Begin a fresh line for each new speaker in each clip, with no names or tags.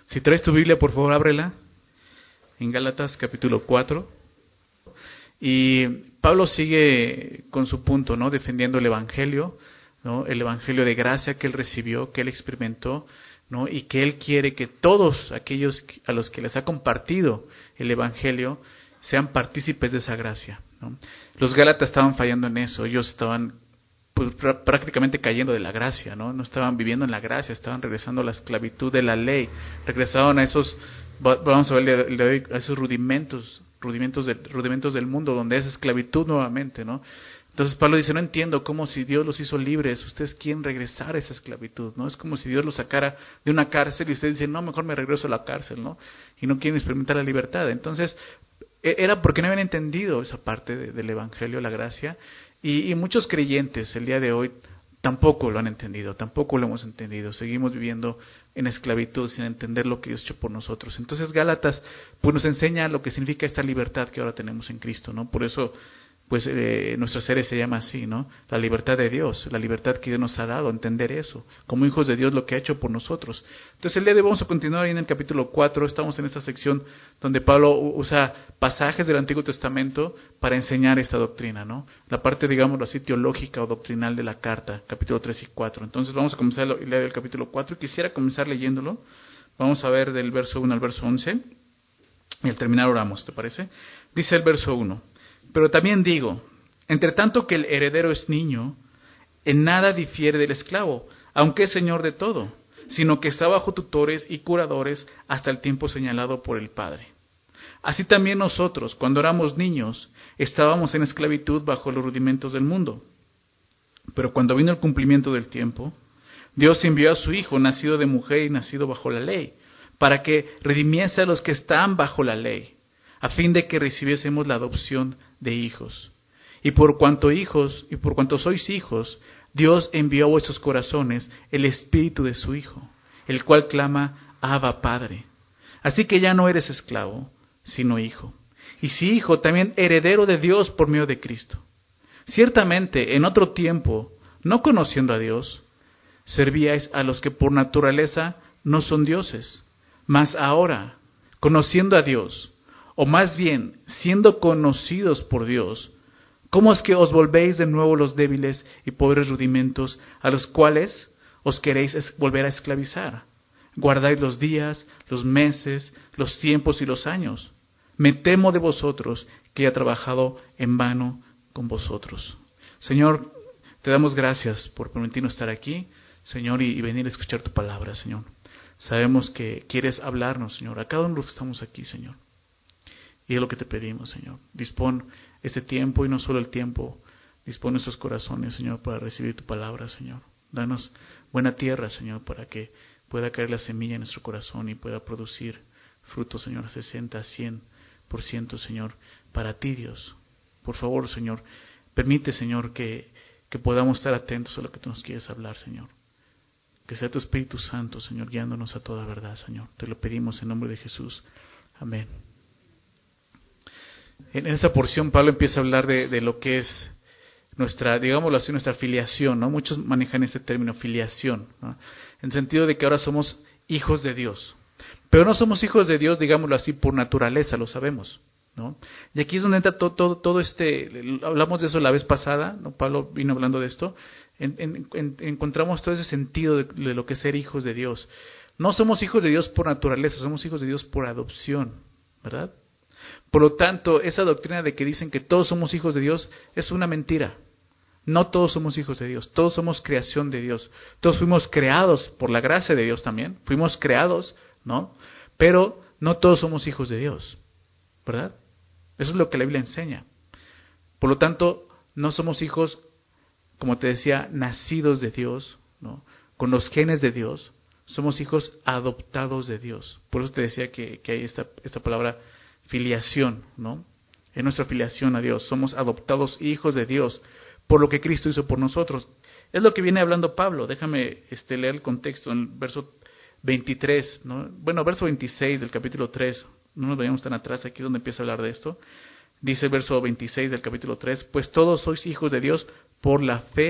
Si traes tu Biblia, por favor, ábrela en Gálatas capítulo 4. Y Pablo sigue con su punto, ¿no? Defendiendo el Evangelio, ¿no? El Evangelio de gracia que él recibió, que él experimentó, ¿no? Y que él quiere que todos aquellos a los que les ha compartido el Evangelio sean partícipes de esa gracia, ¿no? Los Gálatas estaban fallando en eso. Ellos estaban pues, prácticamente cayendo de la gracia, ¿no? No estaban viviendo en la gracia, estaban regresando a la esclavitud de la ley, regresaban a esos, vamos a ver, a esos rudimentos del mundo, donde es esclavitud nuevamente, ¿no? Entonces Pablo dice, no entiendo cómo si Dios los hizo libres, ustedes quieren regresar a esa esclavitud, ¿no? Es como si Dios los sacara de una cárcel y ustedes dicen, no, mejor me regreso a la cárcel, ¿no? Y no quieren experimentar la libertad. Entonces, era porque no habían entendido esa parte del Evangelio, la gracia, y muchos creyentes el día de hoy tampoco lo han entendido, tampoco lo hemos entendido. Seguimos viviendo en esclavitud sin entender lo que Dios ha hecho por nosotros. Entonces Gálatas pues nos enseña lo que significa esta libertad que ahora tenemos en Cristo, ¿no? Por eso pues nuestra serie se llama así, ¿no? La libertad de Dios, la libertad que Dios nos ha dado, entender eso, como hijos de Dios lo que ha hecho por nosotros. Entonces el día de hoy vamos a continuar ahí en el capítulo 4, estamos en esta sección donde Pablo usa pasajes del Antiguo Testamento para enseñar esta doctrina, ¿no? La parte, digámoslo así, teológica o doctrinal de la carta, capítulo 3 y 4. Entonces vamos a comenzar a leer el capítulo 4 y quisiera comenzar leyéndolo. Vamos a ver del verso 1 al verso 11 y al terminar oramos, ¿te parece? Dice el verso 1. Pero también digo, entre tanto que el heredero es niño, en nada difiere del esclavo, aunque es señor de todo, sino que está bajo tutores y curadores hasta el tiempo señalado por el Padre. Así también nosotros, cuando éramos niños, estábamos en esclavitud bajo los rudimentos del mundo. Pero cuando vino el cumplimiento del tiempo, Dios envió a su Hijo, nacido de mujer y nacido bajo la ley, para que redimiese a los que están bajo la ley, a fin de que recibiésemos la adopción de hijos. Y por cuanto sois hijos, Dios envió a vuestros corazones el Espíritu de su Hijo, el cual clama, Abba, Padre. Así que ya no eres esclavo, sino hijo. Y si hijo, también heredero de Dios por medio de Cristo. Ciertamente, en otro tiempo, no conociendo a Dios, servíais a los que por naturaleza no son dioses. Mas ahora, conociendo a Dios, o más bien, siendo conocidos por Dios, ¿cómo es que os volvéis de nuevo los débiles y pobres rudimentos a los cuales os queréis volver a esclavizar? Guardáis los días, los meses, los tiempos y los años. Me temo de vosotros que haya trabajado en vano con vosotros. Señor, te damos gracias por permitirnos estar aquí, Señor, y venir a escuchar tu palabra, Señor. Sabemos que quieres hablarnos, Señor, a cada uno de los que estamos aquí, Señor. Y es lo que te pedimos, Señor. Dispón este tiempo y no solo el tiempo. Dispón nuestros corazones, Señor, para recibir tu palabra, Señor. Danos buena tierra, Señor, para que pueda caer la semilla en nuestro corazón y pueda producir frutos, Señor, 60, 100%, Señor, para ti, Dios. Por favor, Señor, permite, Señor, que podamos estar atentos a lo que tú nos quieres hablar, Señor. Que sea tu Espíritu Santo, Señor, guiándonos a toda verdad, Señor. Te lo pedimos en nombre de Jesús. Amén. En esta porción Pablo empieza a hablar de lo que es nuestra, digámoslo así, nuestra filiación, ¿no? Muchos manejan este término, filiación, ¿no? En el sentido de que ahora somos hijos de Dios. Pero no somos hijos de Dios, digámoslo así, por naturaleza, lo sabemos, ¿no? Y aquí es donde entra todo hablamos de eso la vez pasada, ¿no? Pablo vino hablando de esto. Encontramos todo ese sentido de lo que es ser hijos de Dios. No somos hijos de Dios por naturaleza, somos hijos de Dios por adopción, ¿verdad? Por lo tanto, esa doctrina de que dicen que todos somos hijos de Dios es una mentira. No todos somos hijos de Dios, todos somos creación de Dios. Todos fuimos creados por la gracia de Dios también, fuimos creados, ¿no? Pero no todos somos hijos de Dios, ¿verdad? Eso es lo que la Biblia enseña. Por lo tanto, no somos hijos, como te decía, nacidos de Dios, ¿no? Con los genes de Dios. Somos hijos adoptados de Dios. Por eso te decía que hay esta palabra filiación, ¿no? En nuestra filiación a Dios. Somos adoptados hijos de Dios por lo que Cristo hizo por nosotros. Es lo que viene hablando Pablo. Déjame leer el contexto en el verso 23, ¿no? Bueno, verso 26 del capítulo 3. No nos vayamos tan atrás, aquí es donde empieza a hablar de esto. Dice el verso 26 del capítulo 3, pues todos sois hijos de Dios por la fe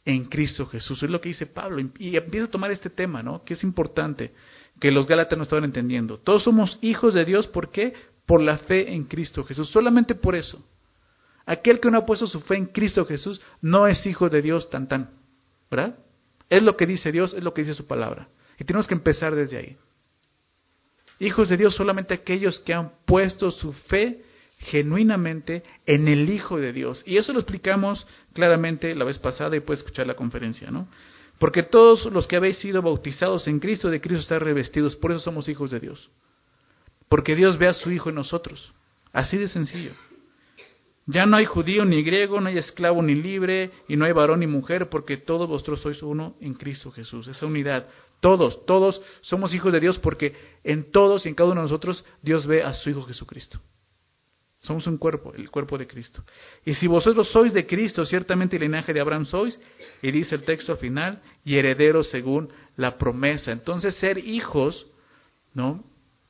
en Cristo Jesús. Es lo que dice Pablo. Y empieza a tomar este tema, ¿no? Que es importante, que los Gálatas no estaban entendiendo. Todos somos hijos de Dios, ¿por qué? Por la fe en Cristo Jesús. Solamente por eso. Aquel que no ha puesto su fe en Cristo Jesús no es hijo de Dios tan. ¿Verdad? Es lo que dice Dios, es lo que dice su palabra. Y tenemos que empezar desde ahí. Hijos de Dios solamente aquellos que han puesto su fe genuinamente en el Hijo de Dios. Y eso lo explicamos claramente la vez pasada y puedes escuchar la conferencia, ¿no? Porque todos los que habéis sido bautizados en Cristo, de Cristo estáis revestidos. Por eso somos hijos de Dios. Porque Dios ve a su Hijo en nosotros. Así de sencillo. Ya no hay judío ni griego, no hay esclavo ni libre, y no hay varón ni mujer, porque todos vosotros sois uno en Cristo Jesús. Esa unidad. Todos somos hijos de Dios, porque en todos y en cada uno de nosotros Dios ve a su Hijo Jesucristo. Somos un cuerpo, el cuerpo de Cristo. Y si vosotros sois de Cristo, ciertamente el linaje de Abraham sois, y dice el texto al final, y herederos según la promesa. Entonces ser hijos, ¿no?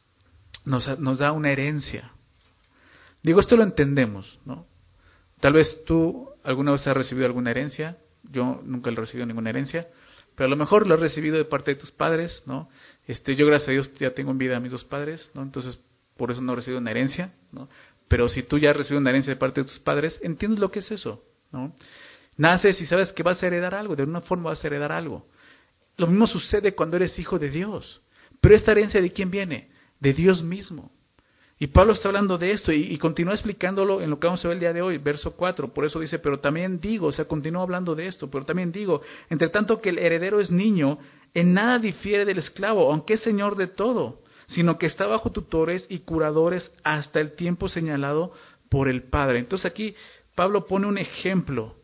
Nos da una herencia. Digo, esto lo entendemos, ¿no? Tal vez tú alguna vez has recibido alguna herencia, yo nunca he recibido ninguna herencia, pero a lo mejor lo has recibido de parte de tus padres, ¿no? Yo gracias a Dios ya tengo en vida a mis dos padres, ¿no? Entonces por eso no he recibido una herencia, ¿no? Pero si tú ya has recibido una herencia de parte de tus padres, entiendes lo que es eso, ¿no? Naces y sabes que vas a heredar algo, de alguna forma vas a heredar algo. Lo mismo sucede cuando eres hijo de Dios. Pero esta herencia, ¿de quién viene? De Dios mismo. Y Pablo está hablando de esto y continúa explicándolo en lo que vamos a ver el día de hoy, verso 4. Por eso dice, pero también digo, continúa hablando de esto, pero también digo, entre tanto que el heredero es niño, en nada difiere del esclavo, aunque es señor de todo, sino que está bajo tutores y curadores hasta el tiempo señalado por el Padre. Entonces aquí Pablo pone un ejemplo,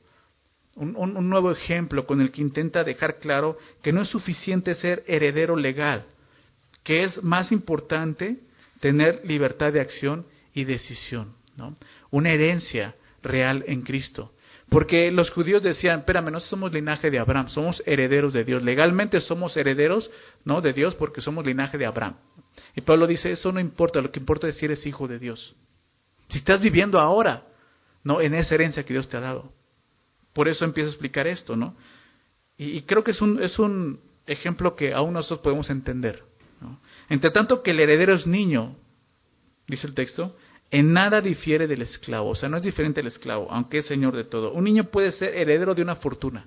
un nuevo ejemplo con el que intenta dejar claro que no es suficiente ser heredero legal, que es más importante tener libertad de acción y decisión, ¿no? Una herencia real en Cristo. Porque los judíos decían, espérame, no somos linaje de Abraham, somos herederos de Dios. Legalmente somos herederos, ¿no?, de Dios porque somos linaje de Abraham. Y Pablo dice, eso no importa, lo que importa es si eres hijo de Dios. Si estás viviendo ahora, ¿no?, en esa herencia que Dios te ha dado. Por eso empieza a explicar esto, ¿no? Y creo que es un ejemplo que aún nosotros podemos entender, ¿no? Entre tanto que el heredero es niño, dice el texto, en nada difiere del esclavo. O sea, no es diferente del esclavo, aunque es señor de todo. Un niño puede ser heredero de una fortuna,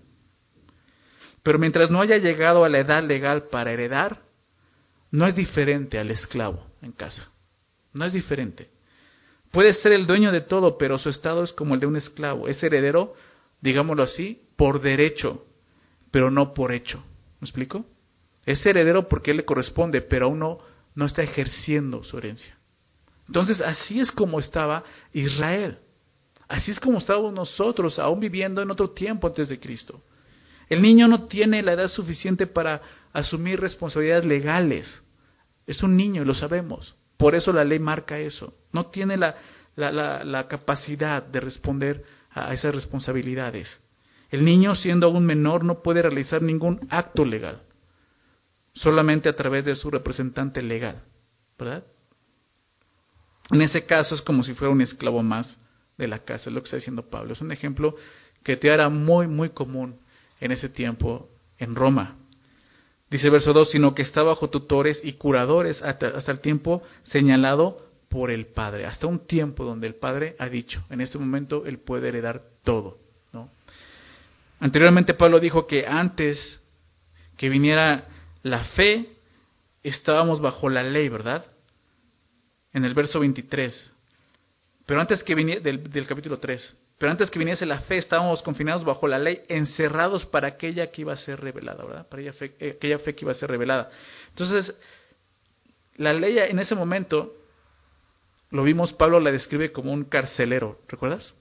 pero mientras no haya llegado a la edad legal para heredar, no es diferente al esclavo en casa. No es diferente. Puede ser el dueño de todo, pero su estado es como el de un esclavo. Es heredero, digámoslo así, por derecho, pero no por hecho. ¿Me explico? Es heredero porque él le corresponde, pero aún no está ejerciendo su herencia. Entonces, así es como estaba Israel. Así es como estábamos nosotros, aún viviendo en otro tiempo antes de Cristo. El niño no tiene la edad suficiente para asumir responsabilidades legales. Es un niño, lo sabemos. Por eso la ley marca eso. No tiene la capacidad de responder a esas responsabilidades. El niño, siendo aún menor, no puede realizar ningún acto legal. Solamente a través de su representante legal, ¿verdad? En ese caso es como si fuera un esclavo más de la casa, es lo que está diciendo Pablo. Es un ejemplo que te era muy, muy común en ese tiempo en Roma. Dice el verso 2, sino que está bajo tutores y curadores hasta el tiempo señalado por el Padre. Hasta un tiempo donde el Padre ha dicho, en este momento él puede heredar todo, ¿no? Anteriormente Pablo dijo que antes que viniera la fe, estábamos bajo la ley, ¿verdad? En el verso 23. Pero antes que viniese, del capítulo 3. Pero antes que viniese la fe, estábamos confinados bajo la ley, encerrados para aquella que iba a ser revelada, ¿verdad? Para aquella fe que iba a ser revelada. Entonces, la ley en ese momento, lo vimos, Pablo la describe como un carcelero, ¿recuerdas?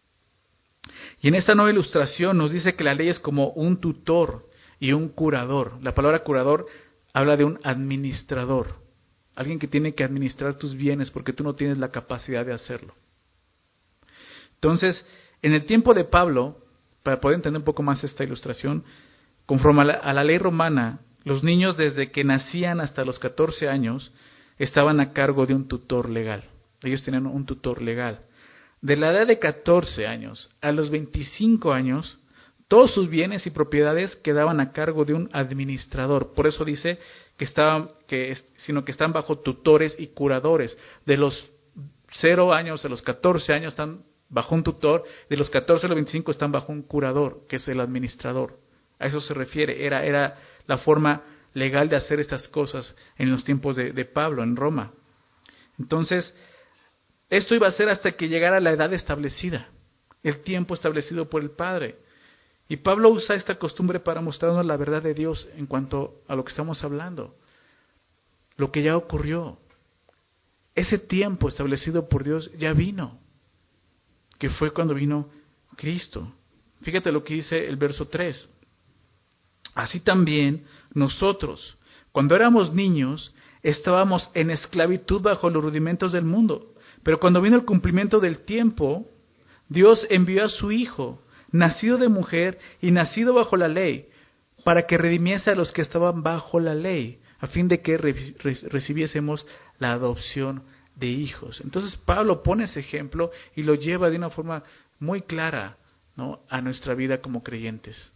Y en esta nueva ilustración nos dice que la ley es como un tutor y un curador. La palabra curador habla de un administrador. Alguien que tiene que administrar tus bienes porque tú no tienes la capacidad de hacerlo. Entonces, en el tiempo de Pablo, para poder entender un poco más esta ilustración, conforme a la ley romana, los niños desde que nacían hasta los 14 años estaban a cargo de un tutor legal. Ellos tenían un tutor legal. De la edad de 14 años a los 25 años, Todos sus bienes y propiedades quedaban a cargo de un administrador. Por eso dice que están bajo tutores y curadores. De los 0 años a los 14 años están bajo un tutor, de los 14 a los 25 están bajo un curador, que es el administrador. A eso se refiere. Era la forma legal de hacer estas cosas en los tiempos de Pablo, en Roma. Entonces, esto iba a ser hasta que llegara la edad establecida, el tiempo establecido por el Padre. Y Pablo usa esta costumbre para mostrarnos la verdad de Dios en cuanto a lo que estamos hablando, lo que ya ocurrió. Ese tiempo establecido por Dios ya vino, que fue cuando vino Cristo. Fíjate lo que dice el verso 3. Así también nosotros, cuando éramos niños, estábamos en esclavitud bajo los rudimentos del mundo. Pero cuando vino el cumplimiento del tiempo, Dios envió a su Hijo, nacido de mujer y nacido bajo la ley, para que redimiese a los que estaban bajo la ley, a fin de que recibiésemos la adopción de hijos. Entonces Pablo pone ese ejemplo y lo lleva de una forma muy clara, ¿no?, a nuestra vida como creyentes.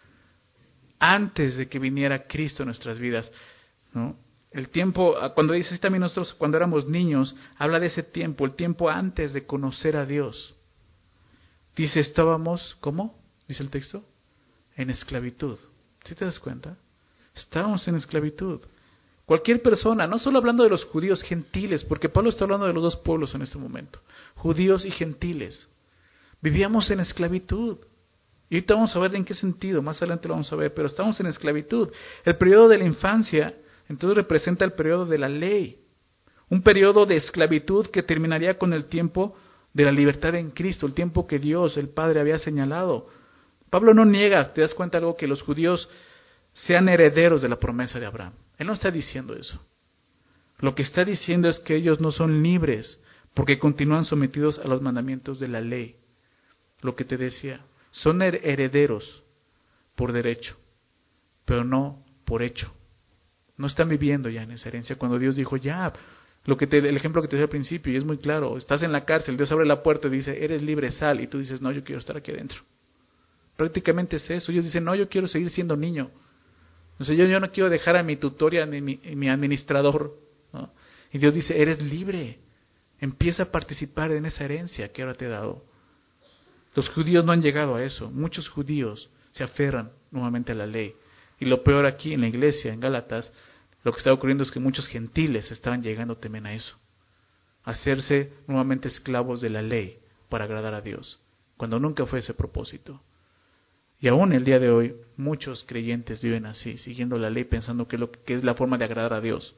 Antes de que viniera Cristo en nuestras vidas, ¿no? El tiempo, cuando dice así también nosotros, cuando éramos niños, habla de ese tiempo, el tiempo antes de conocer a Dios. Dice, estábamos, ¿cómo? Dice el texto, en esclavitud. ¿Sí te das cuenta? Estábamos en esclavitud. Cualquier persona, no solo hablando de los judíos, gentiles, porque Pablo está hablando de los dos pueblos en este momento, judíos y gentiles. Vivíamos en esclavitud. Y ahorita vamos a ver en qué sentido, más adelante lo vamos a ver, pero estamos en esclavitud. El periodo de la infancia, entonces, representa el periodo de la ley. Un periodo de esclavitud que terminaría con el tiempo de la libertad en Cristo, el tiempo que Dios, el Padre, había señalado. Pablo no niega, te das cuenta algo, que los judíos sean herederos de la promesa de Abraham. Él no está diciendo eso. Lo que está diciendo es que ellos no son libres porque continúan sometidos a los mandamientos de la ley. Lo que te decía, son herederos por derecho, pero no por hecho. No están viviendo ya en esa herencia. Cuando Dios dijo, ya, el ejemplo que te di al principio, y es muy claro, estás en la cárcel, Dios abre la puerta y dice, eres libre, sal, y tú dices, no, yo quiero estar aquí adentro. Prácticamente es eso. Ellos dicen, no, yo quiero seguir siendo niño. O sea, yo no quiero dejar a mi tutoria ni mi administrador, ¿no? Y Dios dice, eres libre, empieza a participar en esa herencia que ahora te he dado. Los judíos no han llegado a eso. Muchos judíos se aferran nuevamente a la ley. Y lo peor aquí en la iglesia, en Gálatas, lo que está ocurriendo es que muchos gentiles estaban llegando también a eso. A hacerse nuevamente esclavos de la ley para agradar a Dios, cuando nunca fue ese propósito. Y aún el día de hoy, muchos creyentes viven así, siguiendo la ley, pensando que es la forma de agradar a Dios.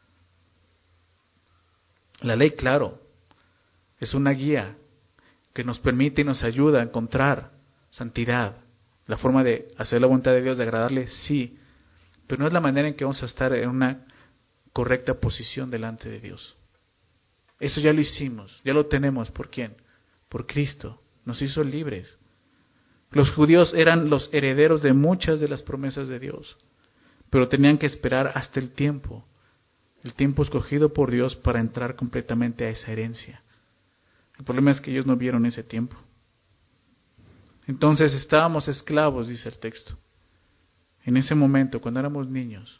La ley, claro, es una guía que nos permite y nos ayuda a encontrar santidad. La forma de hacer la voluntad de Dios, de agradarle, sí, pero no es la manera en que vamos a estar en una correcta posición delante de Dios. Eso ya lo hicimos, ya lo tenemos. ¿Por quién? Por Cristo. Nos hizo libres. Los judíos eran los herederos de muchas de las promesas de Dios, pero tenían que esperar hasta el tiempo escogido por Dios para entrar completamente a esa herencia. El problema es que ellos no vieron ese tiempo. Entonces estábamos esclavos, dice el texto, en ese momento, cuando éramos niños.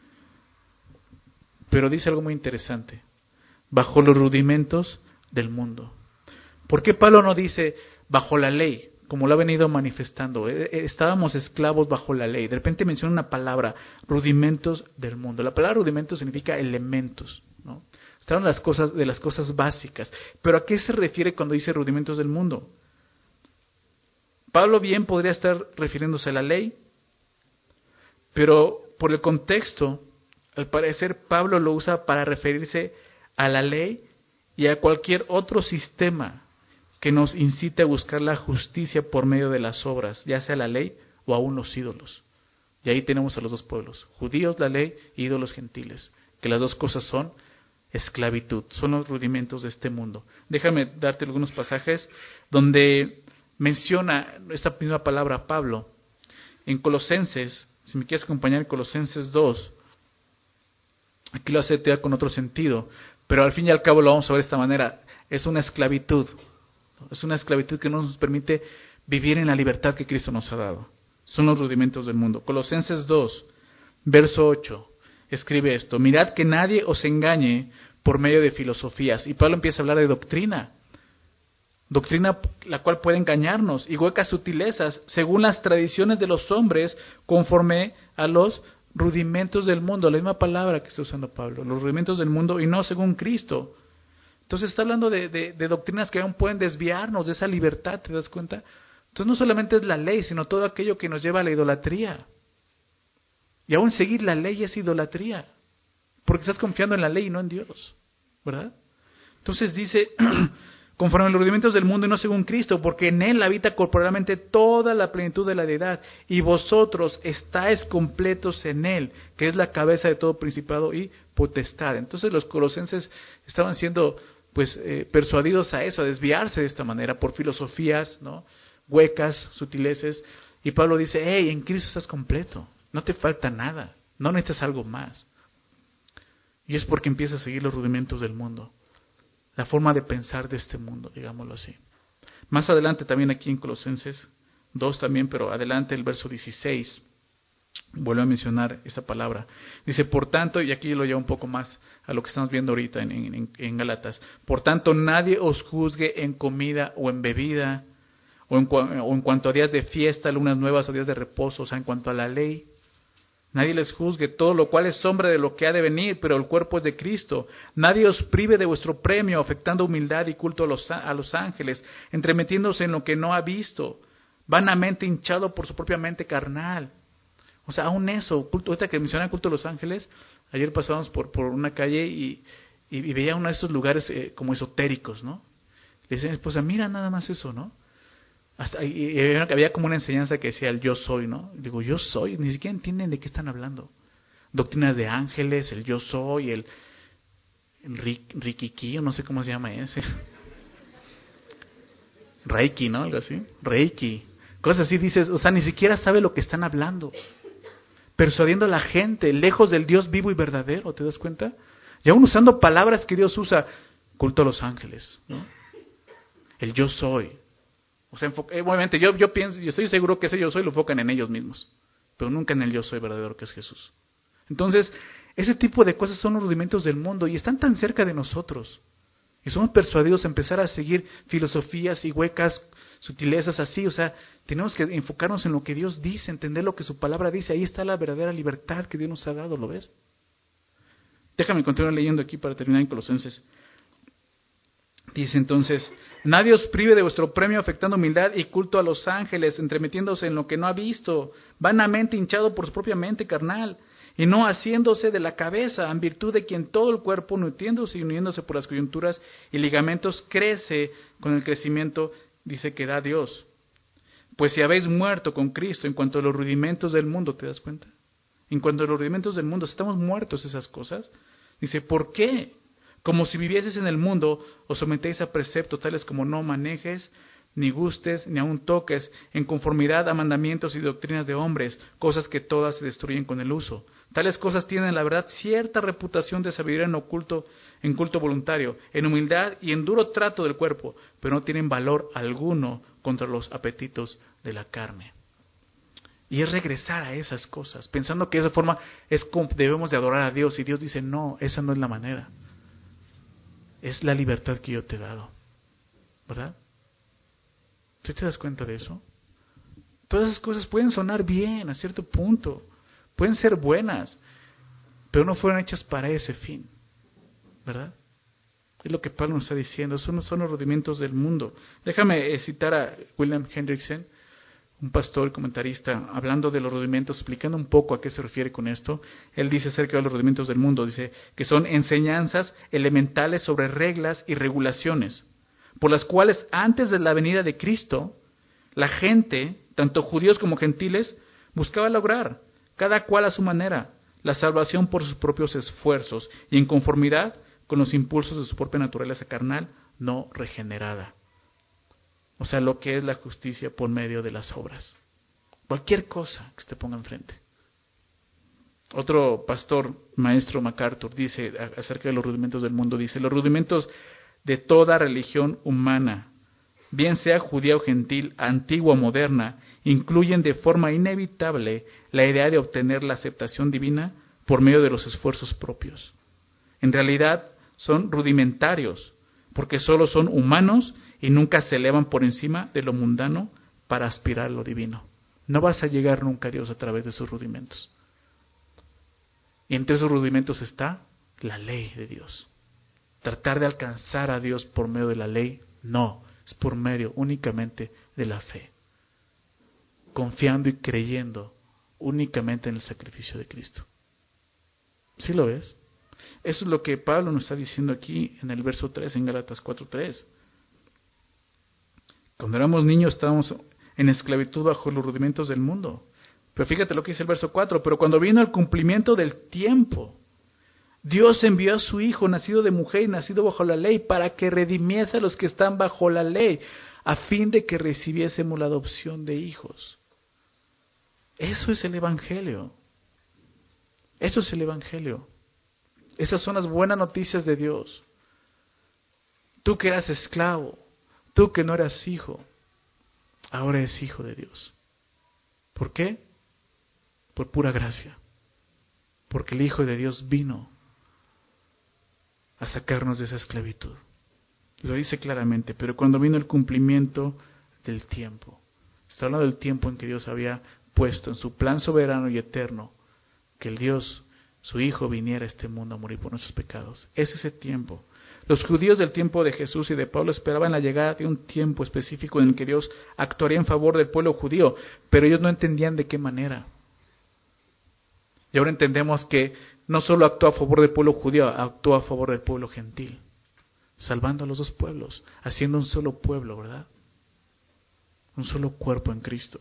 Pero dice algo muy interesante, bajo los rudimentos del mundo. ¿Por qué Pablo no dice bajo la ley, como lo ha venido manifestando? Estábamos esclavos bajo la ley. De repente menciona una palabra, rudimentos del mundo. La palabra rudimentos significa elementos, ¿no? Estaban las cosas básicas. Pero ¿a qué se refiere cuando dice rudimentos del mundo? Pablo bien podría estar refiriéndose a la ley, pero por el contexto, al parecer Pablo lo usa para referirse a la ley y a cualquier otro sistema que nos incite a buscar la justicia por medio de las obras, ya sea la ley o aún los ídolos. Y ahí tenemos a los dos pueblos, judíos, la ley, y ídolos gentiles, que las dos cosas son esclavitud, son los rudimentos de este mundo. Déjame darte algunos pasajes donde menciona esta misma palabra Pablo. En Colosenses, si me quieres acompañar, en Colosenses 2, aquí lo hace todavía con otro sentido, pero al fin y al cabo lo vamos a ver de esta manera. Es una esclavitud. Es una esclavitud que no nos permite vivir en la libertad que Cristo nos ha dado. Son los rudimentos del mundo. Colosenses 2, verso 8, escribe esto: mirad que nadie os engañe por medio de filosofías. Y Pablo empieza a hablar de doctrina la cual puede engañarnos, y huecas sutilezas, según las tradiciones de los hombres, conforme a los rudimentos del mundo. La misma palabra que está usando Pablo, los rudimentos del mundo, y no según Cristo. Entonces está hablando de doctrinas que aún pueden desviarnos de esa libertad, ¿te das cuenta? Entonces no solamente es la ley, sino todo aquello que nos lleva a la idolatría. Y aún seguir la ley es idolatría, porque estás confiando en la ley y no en Dios, ¿verdad? Entonces dice, conforme a los rudimentos del mundo y no según Cristo, porque en Él habita corporalmente toda la plenitud de la deidad, y vosotros estáis completos en Él, que es la cabeza de todo principado y potestad. Entonces los colosenses estaban siendo persuadidos a eso, a desviarse de esta manera por filosofías, ¿no?, huecas, sutileces. Y Pablo dice, hey, en Cristo estás completo, no te falta nada, no necesitas algo más. Y es porque empiezas a seguir los rudimentos del mundo, la forma de pensar de este mundo, digámoslo así. Más adelante también aquí en Colosenses 2 también, pero adelante el verso 16, vuelve a mencionar esta palabra. Dice, por tanto, y aquí lo lleva un poco más a lo que estamos viendo ahorita en Gálatas, por tanto nadie os juzgue en comida o en bebida, o en cuanto a días de fiesta, lunas nuevas o días de reposo, o sea, en cuanto a la ley. Nadie les juzgue, todo lo cual es sombra de lo que ha de venir, pero el cuerpo es de Cristo. Nadie os prive de vuestro premio, afectando humildad y culto a los ángeles, entremetiéndose en lo que no ha visto, vanamente hinchado por su propia mente carnal. O sea, aún eso, ahorita que mencionan culto a los ángeles, ayer pasamos por una calle y veía uno de esos lugares como esotéricos, ¿no? Le decía a mi esposa, mira nada más eso, ¿no? Y había como una enseñanza que decía el yo soy, ¿no? Digo, yo soy, ni siquiera entienden de qué están hablando. Doctrinas de ángeles, el yo soy, el Rikiki, o no sé cómo se llama ese. Reiki, ¿no? Algo así. Reiki. Cosas así, dices, o sea, ni siquiera sabe lo que están hablando. Persuadiendo a la gente, lejos del Dios vivo y verdadero, ¿te das cuenta? Y aún usando palabras que Dios usa, culto a los ángeles, ¿no? El yo soy. O sea, obviamente yo pienso, yo estoy seguro que ese yo soy lo enfocan en ellos mismos, pero nunca en el yo soy verdadero que es Jesús. Entonces, ese tipo de cosas son los rudimentos del mundo y están tan cerca de nosotros. Y somos persuadidos a empezar a seguir filosofías y huecas sutilezas así. O sea, tenemos que enfocarnos en lo que Dios dice, entender lo que su palabra dice. Ahí está la verdadera libertad que Dios nos ha dado, ¿lo ves? Déjame continuar leyendo aquí para terminar en Colosenses. Dice entonces, nadie os prive de vuestro premio afectando humildad y culto a los ángeles, entremetiéndose en lo que no ha visto, vanamente hinchado por su propia mente carnal, y no haciéndose de la cabeza, en virtud de quien todo el cuerpo, nutriéndose y uniéndose por las coyunturas y ligamentos, crece con el crecimiento, dice, que da Dios. Pues si habéis muerto con Cristo en cuanto a los rudimentos del mundo, ¿te das cuenta? En cuanto a los rudimentos del mundo, estamos muertos esas cosas. Dice, ¿por qué? Como si vivieses en el mundo, os sometéis a preceptos tales como no manejes, ni gustes, ni aun toques, en conformidad a mandamientos y doctrinas de hombres, cosas que todas se destruyen con el uso. Tales cosas tienen, la verdad, cierta reputación de sabiduría en culto voluntario, en humildad y en duro trato del cuerpo, pero no tienen valor alguno contra los apetitos de la carne. Y es regresar a esas cosas, pensando que de esa forma es como debemos de adorar a Dios, y Dios dice, no, esa no es la manera. Es la libertad que yo te he dado, ¿verdad? ¿Tú te das cuenta de eso? Todas esas cosas pueden sonar bien a cierto punto, pueden ser buenas, pero no fueron hechas para ese fin, ¿verdad? Es lo que Pablo nos está diciendo, son los rudimentos del mundo. Déjame citar a William Hendrickson, un pastor comentarista, hablando de los rudimentos, explicando un poco a qué se refiere con esto. Él dice acerca de los rudimentos del mundo, dice que son enseñanzas elementales sobre reglas y regulaciones, por las cuales antes de la venida de Cristo, la gente, tanto judíos como gentiles, buscaba lograr, cada cual a su manera, la salvación por sus propios esfuerzos y en conformidad con los impulsos de su propia naturaleza carnal no regenerada. O sea, lo que es la justicia por medio de las obras. Cualquier cosa que se te ponga enfrente. Otro pastor, maestro MacArthur, dice acerca de los rudimentos del mundo, dice, los rudimentos de toda religión humana bien sea judía o gentil, antigua o moderna, incluyen de forma inevitable la idea de obtener la aceptación divina por medio de los esfuerzos propios. En realidad son rudimentarios, porque solo son humanos y nunca se elevan por encima de lo mundano para aspirar a lo divino. No vas a llegar nunca a Dios a través de esos rudimentos. Y entre esos rudimentos está la ley de Dios. Tratar de alcanzar a Dios por medio de la ley, no, es por medio únicamente de la fe. Confiando y creyendo únicamente en el sacrificio de Cristo. ¿Sí lo ves? Eso es lo que Pablo nos está diciendo aquí en el verso 3, en Gálatas 4:3. Cuando éramos niños estábamos en esclavitud bajo los rudimentos del mundo. Pero fíjate lo que dice el verso 4, pero cuando vino el cumplimiento del tiempo, Dios envió a su Hijo, nacido de mujer y nacido bajo la ley, para que redimiese a los que están bajo la ley, a fin de que recibiésemos la adopción de hijos. Eso es el Evangelio. Eso es el Evangelio. Esas son las buenas noticias de Dios. Tú que eras esclavo, tú que no eras hijo, ahora eres hijo de Dios. ¿Por qué? Por pura gracia. Porque el Hijo de Dios vino a sacarnos de esa esclavitud. Lo dice claramente, pero cuando vino el cumplimiento del tiempo. Está hablando del tiempo en que Dios había puesto en su plan soberano y eterno que el Dios, su Hijo, viniera a este mundo a morir por nuestros pecados. Es ese tiempo. Los judíos del tiempo de Jesús y de Pablo esperaban la llegada de un tiempo específico en el que Dios actuaría en favor del pueblo judío, pero ellos no entendían de qué manera. Y ahora entendemos que no solo actuó a favor del pueblo judío, actuó a favor del pueblo gentil, salvando a los dos pueblos, haciendo un solo pueblo, ¿verdad? Un solo cuerpo en Cristo.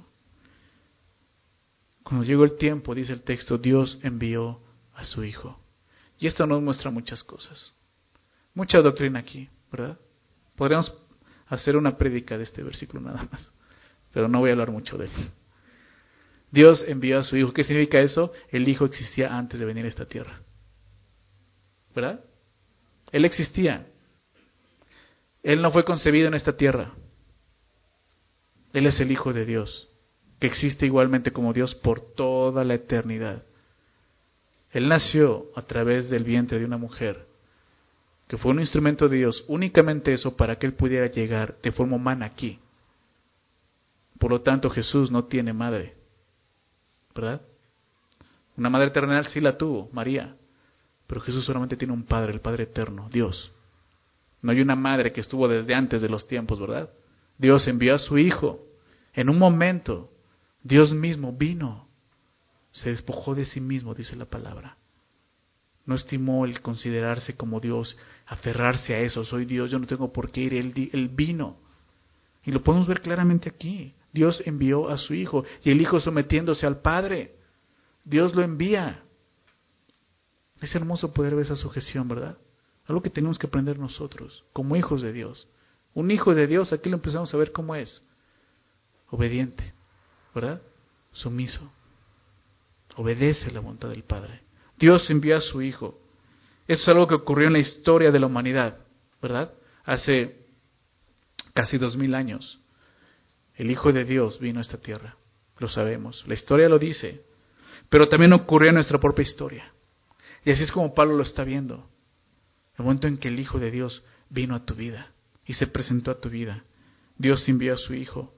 Cuando llegó el tiempo, dice el texto, Dios envió a su Hijo. Y esto nos muestra muchas cosas. Mucha doctrina aquí, ¿verdad? Podríamos hacer una prédica de este versículo nada más, pero no voy a hablar mucho de él. Dios envió a su Hijo. ¿Qué significa eso? El Hijo existía antes de venir a esta tierra, ¿verdad? Él existía. Él no fue concebido en esta tierra. Él es el Hijo de Dios, que existe igualmente como Dios por toda la eternidad. Él nació a través del vientre de una mujer, que fue un instrumento de Dios, únicamente eso para que Él pudiera llegar de forma humana aquí. Por lo tanto, Jesús no tiene madre, ¿verdad? Una madre terrenal sí la tuvo, María, pero Jesús solamente tiene un Padre, el Padre eterno, Dios. No hay una madre que estuvo desde antes de los tiempos, ¿verdad? Dios envió a su Hijo. En un momento, Dios mismo vino, se despojó de sí mismo, dice la palabra. No estimó el considerarse como Dios, aferrarse a eso, soy Dios, yo no tengo por qué ir, Él vino. Y lo podemos ver claramente aquí. Dios envió a su Hijo y el Hijo sometiéndose al Padre. Dios lo envía. Es hermoso poder ver esa sujeción, ¿verdad? Algo que tenemos que aprender nosotros, como hijos de Dios. Un hijo de Dios, aquí lo empezamos a ver cómo es. Obediente, ¿verdad? Sumiso. Obedece la voluntad del Padre. Dios envió a su Hijo. Eso es algo que ocurrió en la historia de la humanidad, ¿verdad? Hace casi 2000 años. El Hijo de Dios vino a esta tierra. Lo sabemos. La historia lo dice. Pero también ocurrió en nuestra propia historia. Y así es como Pablo lo está viendo. El momento en que el Hijo de Dios vino a tu vida y se presentó a tu vida. Dios envió a su Hijo.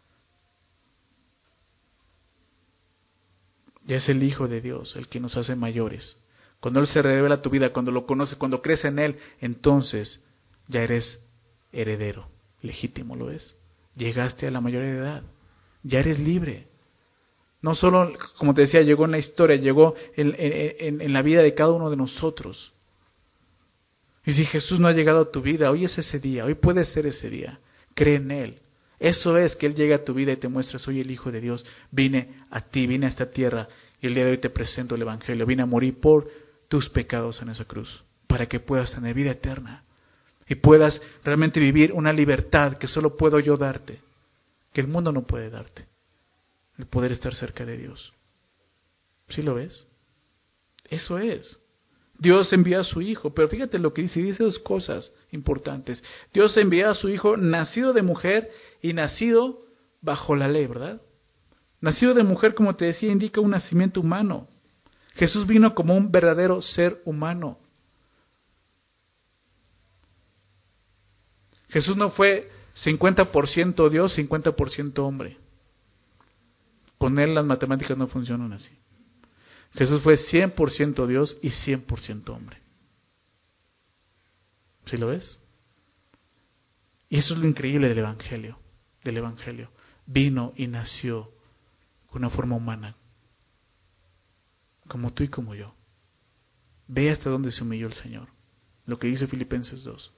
Y es el Hijo de Dios el que nos hace mayores. Cuando Él se revela a tu vida, cuando lo conoces, cuando crees en Él, entonces ya eres heredero. Legítimo lo es. Llegaste a la mayoría de edad. Ya eres libre. No solo, como te decía, llegó en la historia, llegó en la vida de cada uno de nosotros. Y si Jesús no ha llegado a tu vida, hoy es ese día, hoy puede ser ese día. Cree en Él. Eso es que Él llega a tu vida y te muestra, soy el Hijo de Dios, vine a ti, vine a esta tierra y el día de hoy te presento el Evangelio, vine a morir por tus pecados en esa cruz, para que puedas tener vida eterna y puedas realmente vivir una libertad que solo puedo yo darte, que el mundo no puede darte, el poder estar cerca de Dios. ¿Sí lo ves? Eso es. Dios envía a su Hijo, pero fíjate lo que dice dos cosas importantes. Dios envía a su Hijo nacido de mujer y nacido bajo la ley, ¿verdad? Nacido de mujer, como te decía, indica un nacimiento humano. Jesús vino como un verdadero ser humano. Jesús no fue 50% Dios, 50% hombre. Con él las matemáticas no funcionan así. Jesús fue 100% Dios y 100% hombre. ¿Sí lo ves? Y eso es lo increíble del Evangelio. Vino y nació con una forma humana, como tú y como yo. Ve hasta dónde se humilló el Señor. Lo que dice Filipenses 2.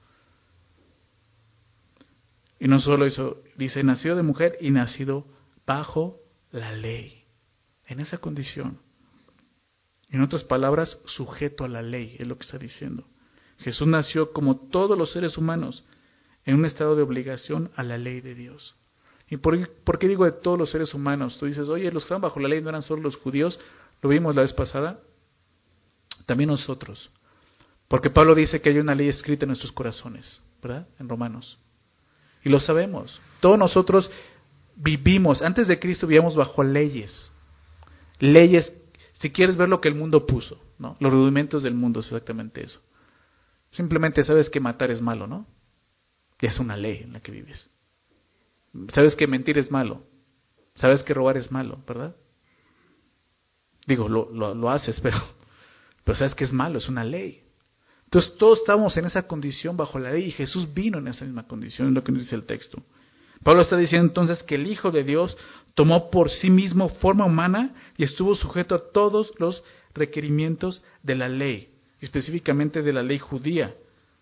Y no solo eso, dice, nacido de mujer y nacido bajo la ley. En esa condición. En otras palabras, sujeto a la ley, es lo que está diciendo. Jesús nació como todos los seres humanos, en un estado de obligación a la ley de Dios. ¿Y por qué digo de todos los seres humanos? Tú dices, oye, los que estaban bajo la ley no eran solo los judíos, lo vimos la vez pasada. También nosotros. Porque Pablo dice que hay una ley escrita en nuestros corazones, ¿verdad? En Romanos. Y lo sabemos. Todos nosotros vivimos, antes de Cristo vivíamos bajo leyes. Leyes, si quieres ver lo que el mundo puso, ¿no? Los rudimentos del mundo es exactamente eso. Simplemente sabes que matar es malo, ¿no? Y es una ley en la que vives. Sabes que mentir es malo. Sabes que robar es malo, ¿verdad? Digo, lo haces, pero sabes que es malo, es una ley. Entonces todos estamos en esa condición bajo la ley y Jesús vino en esa misma condición, es lo que nos dice el texto. Pablo está diciendo entonces que el Hijo de Dios tomó por sí mismo forma humana y estuvo sujeto a todos los requerimientos de la ley, específicamente de la ley judía.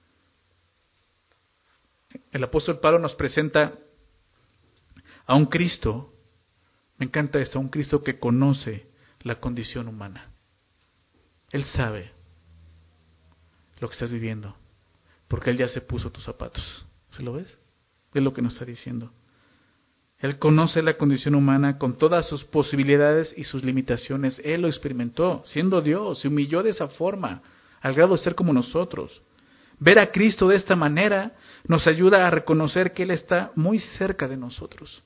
El apóstol Pablo nos presenta a un Cristo, me encanta esto, a un Cristo que conoce la condición humana. Él sabe lo que estás viviendo, porque Él ya se puso tus zapatos. ¿Se lo ves? Es lo que nos está diciendo. Él conoce la condición humana con todas sus posibilidades y sus limitaciones. Él lo experimentó, siendo Dios, se humilló de esa forma, al grado de ser como nosotros. Ver a Cristo de esta manera nos ayuda a reconocer que Él está muy cerca de nosotros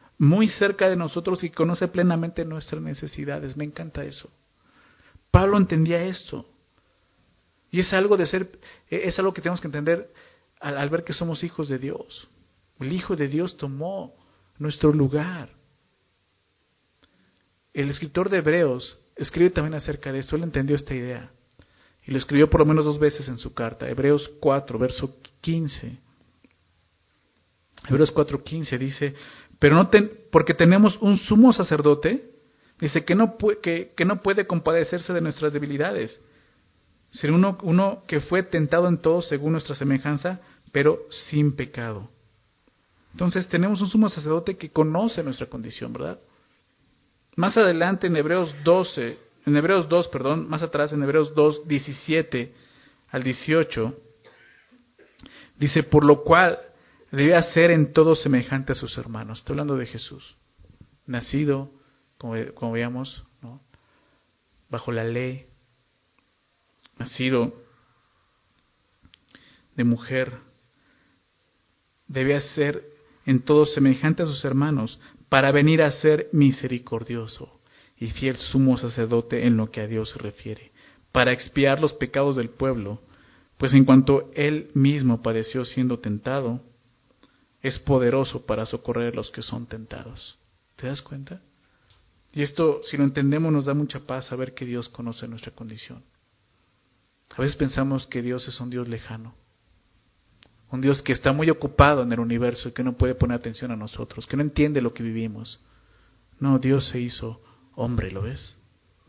y conoce plenamente nuestras necesidades. Me encanta eso. Pablo entendía esto. Y es algo que tenemos que entender al ver que somos hijos de Dios. El Hijo de Dios tomó nuestro lugar. El escritor de Hebreos escribe también acerca de esto. Él entendió esta idea. Y lo escribió por lo menos 2 veces en su carta. Hebreos 4, verso 15. Hebreos 4:15 dice, porque tenemos un sumo sacerdote, dice que no puede compadecerse de nuestras debilidades, sino uno que fue tentado en todo según nuestra semejanza, pero sin pecado. Entonces tenemos un sumo sacerdote que conoce nuestra condición, ¿verdad? Más adelante en Hebreos 2, más atrás en Hebreos 2, 17 al 18, dice, por lo cual debía ser en todo semejante a sus hermanos. Está hablando de Jesús, nacido, como veíamos, ¿no? Bajo la ley, nacido de mujer, debía ser en todo semejante a sus hermanos, para venir a ser misericordioso y fiel sumo sacerdote en lo que a Dios se refiere, para expiar los pecados del pueblo, pues en cuanto Él mismo padeció siendo tentado, es poderoso para socorrer a los que son tentados. ¿Te das cuenta? Y esto, si lo entendemos, nos da mucha paz saber que Dios conoce nuestra condición. A veces pensamos que Dios es un Dios lejano, un Dios que está muy ocupado en el universo y que no puede poner atención a nosotros, que no entiende lo que vivimos. No, Dios se hizo hombre, ¿lo ves?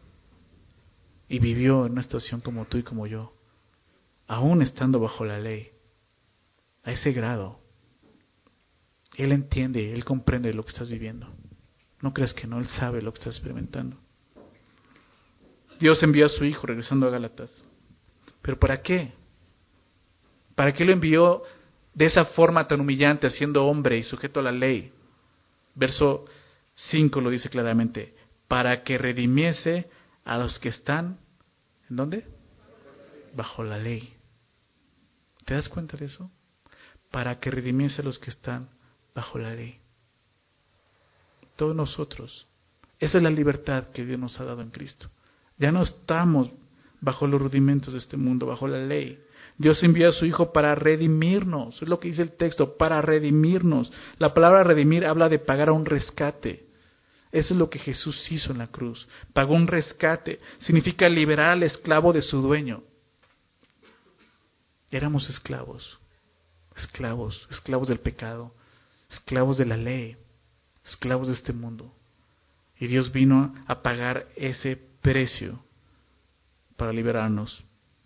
Y vivió en una situación como tú y como yo, aún estando bajo la ley, a ese grado. Él entiende, Él comprende lo que estás viviendo. No creas que no, Él sabe lo que estás experimentando. Dios envió a su Hijo, regresando a Gálatas. ¿Pero para qué? ¿Para qué lo envió de esa forma tan humillante, siendo hombre y sujeto a la ley? Verso 5 lo dice claramente. Para que redimiese a los que están, ¿en dónde? bajo la ley. ¿Te das cuenta de eso? Para que redimiese a los que están bajo la ley. Todos nosotros. Esa es la libertad que Dios nos ha dado en Cristo. Ya no estamos bajo los rudimentos de este mundo, bajo la ley. Dios envió a su Hijo para redimirnos. Es lo que dice el texto, para redimirnos. La palabra redimir habla de pagar a un rescate. Eso es lo que Jesús hizo en la cruz. Pagó un rescate. Significa liberar al esclavo de su dueño. Éramos esclavos. Esclavos del pecado. Esclavos de la ley. Esclavos de este mundo. Y Dios vino a pagar ese precio para liberarnos.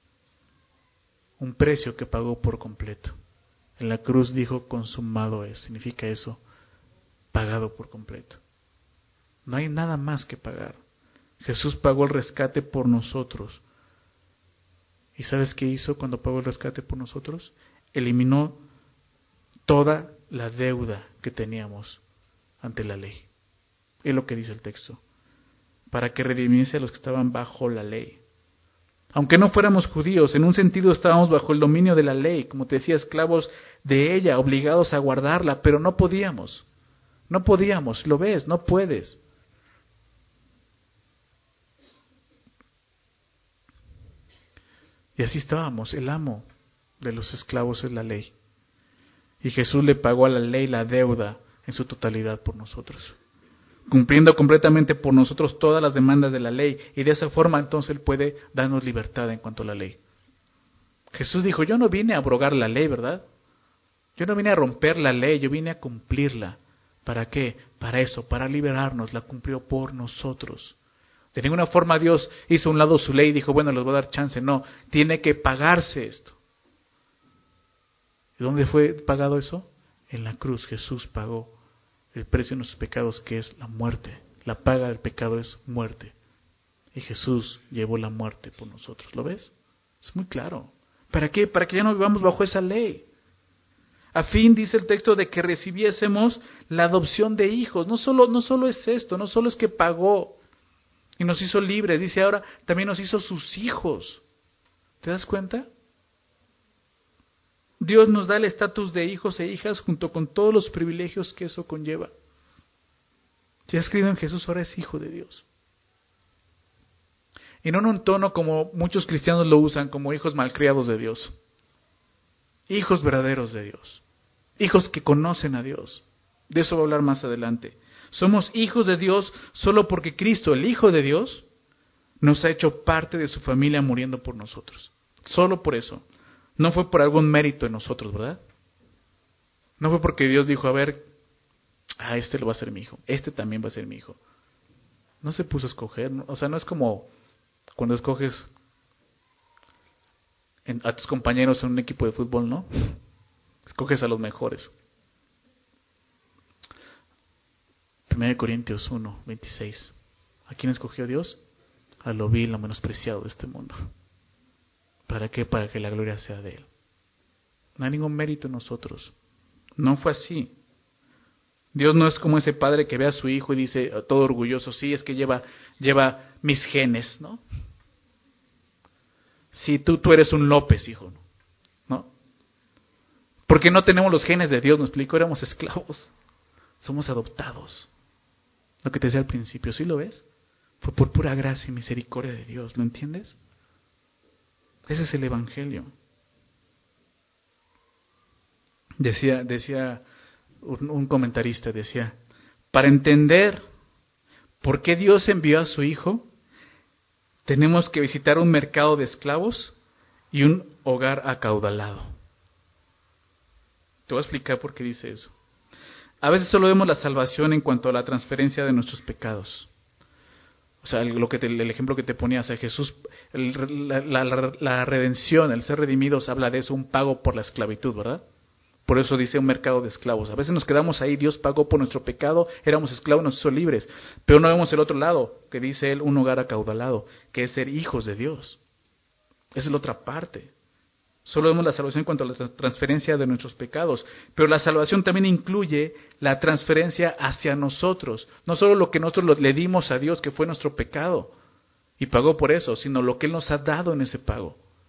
Un precio que pagó por completo. En la cruz dijo, consumado es. Significa eso, pagado por completo. No hay nada más que pagar. Jesús pagó el rescate por nosotros. ¿Y sabes qué hizo cuando pagó el rescate por nosotros? Eliminó toda la deuda que teníamos ante la ley. Es lo que dice el texto. Para que redimiese a los que estaban bajo la ley. Aunque no fuéramos judíos, en un sentido estábamos bajo el dominio de la ley, como te decía, esclavos de ella, obligados a guardarla, pero no podíamos. No podíamos, lo ves, no puedes. Y así estábamos, el amo de los esclavos es la ley. Y Jesús le pagó a la ley la deuda en su totalidad por nosotros, cumpliendo completamente por nosotros todas las demandas de la ley, y de esa forma entonces Él puede darnos libertad en cuanto a la ley. Jesús dijo, yo no vine a abrogar la ley, ¿verdad? Yo no vine a romper la ley, yo vine a cumplirla. ¿Para qué? Para eso, para liberarnos, la cumplió por nosotros. De ninguna forma Dios hizo a un lado su ley y dijo, bueno, les voy a dar chance. No, tiene que pagarse esto. ¿Y dónde fue pagado eso? En la cruz Jesús pagó el precio de nuestros pecados, que es la muerte. La paga del pecado es muerte. Y Jesús llevó la muerte por nosotros. ¿Lo ves? Es muy claro. ¿Para qué? Para que ya no vivamos bajo esa ley. A fin, dice el texto, de que recibiésemos la adopción de hijos. No solo es esto, no solo es que pagó y nos hizo libres. Dice ahora, también nos hizo sus hijos. ¿Te das cuenta? Dios nos da el estatus de hijos e hijas junto con todos los privilegios que eso conlleva. Si has creído en Jesús, ahora es hijo de Dios. Y no en un tono como muchos cristianos lo usan, como hijos malcriados de Dios. Hijos verdaderos de Dios. Hijos que conocen a Dios. De eso voy a hablar más adelante. Somos hijos de Dios solo porque Cristo, el Hijo de Dios, nos ha hecho parte de su familia muriendo por nosotros. Solo por eso. No fue por algún mérito en nosotros, ¿verdad? No fue porque Dios dijo, a ver, este lo va a ser mi hijo, este también va a ser mi hijo. No se puso a escoger, ¿no? O sea, no es como cuando escoges a tus compañeros en un equipo de fútbol, ¿no? Escoges a los mejores. 1 Corintios 1, 26. ¿A quién escogió Dios? A lo vil, lo menospreciado de este mundo. ¿Para qué? Para que la gloria sea de Él. No hay ningún mérito en nosotros. No fue así. Dios no es como ese padre que ve a su hijo y dice, todo orgulloso, sí, es que lleva mis genes, ¿no? Sí, tú eres un López, hijo, ¿no? Porque no tenemos los genes de Dios, ¿me explico? Éramos esclavos. Somos adoptados. Lo que te decía al principio, ¿sí lo ves? Fue por pura gracia y misericordia de Dios, ¿lo entiendes? Ese es el Evangelio. Decía un comentarista, decía, para entender por qué Dios envió a su Hijo, tenemos que visitar un mercado de esclavos y un hogar acaudalado. Te voy a explicar por qué dice eso. A veces solo vemos la salvación en cuanto a la transferencia de nuestros pecados. O sea, el ejemplo que te ponía, o sea, Jesús, la redención, el ser redimidos, habla de eso, un pago por la esclavitud, ¿verdad? Por eso dice un mercado de esclavos. A veces nos quedamos ahí, Dios pagó por nuestro pecado, éramos esclavos, nos hizo libres. Pero no vemos el otro lado, que dice Él, un hogar acaudalado, que es ser hijos de Dios. Esa es la otra parte. Solo vemos la salvación en cuanto a la transferencia de nuestros pecados. Pero la salvación también incluye la transferencia hacia nosotros. No solo lo que nosotros le dimos a Dios, que fue nuestro pecado, y pagó por eso, sino lo que Él nos ha dado en ese pago,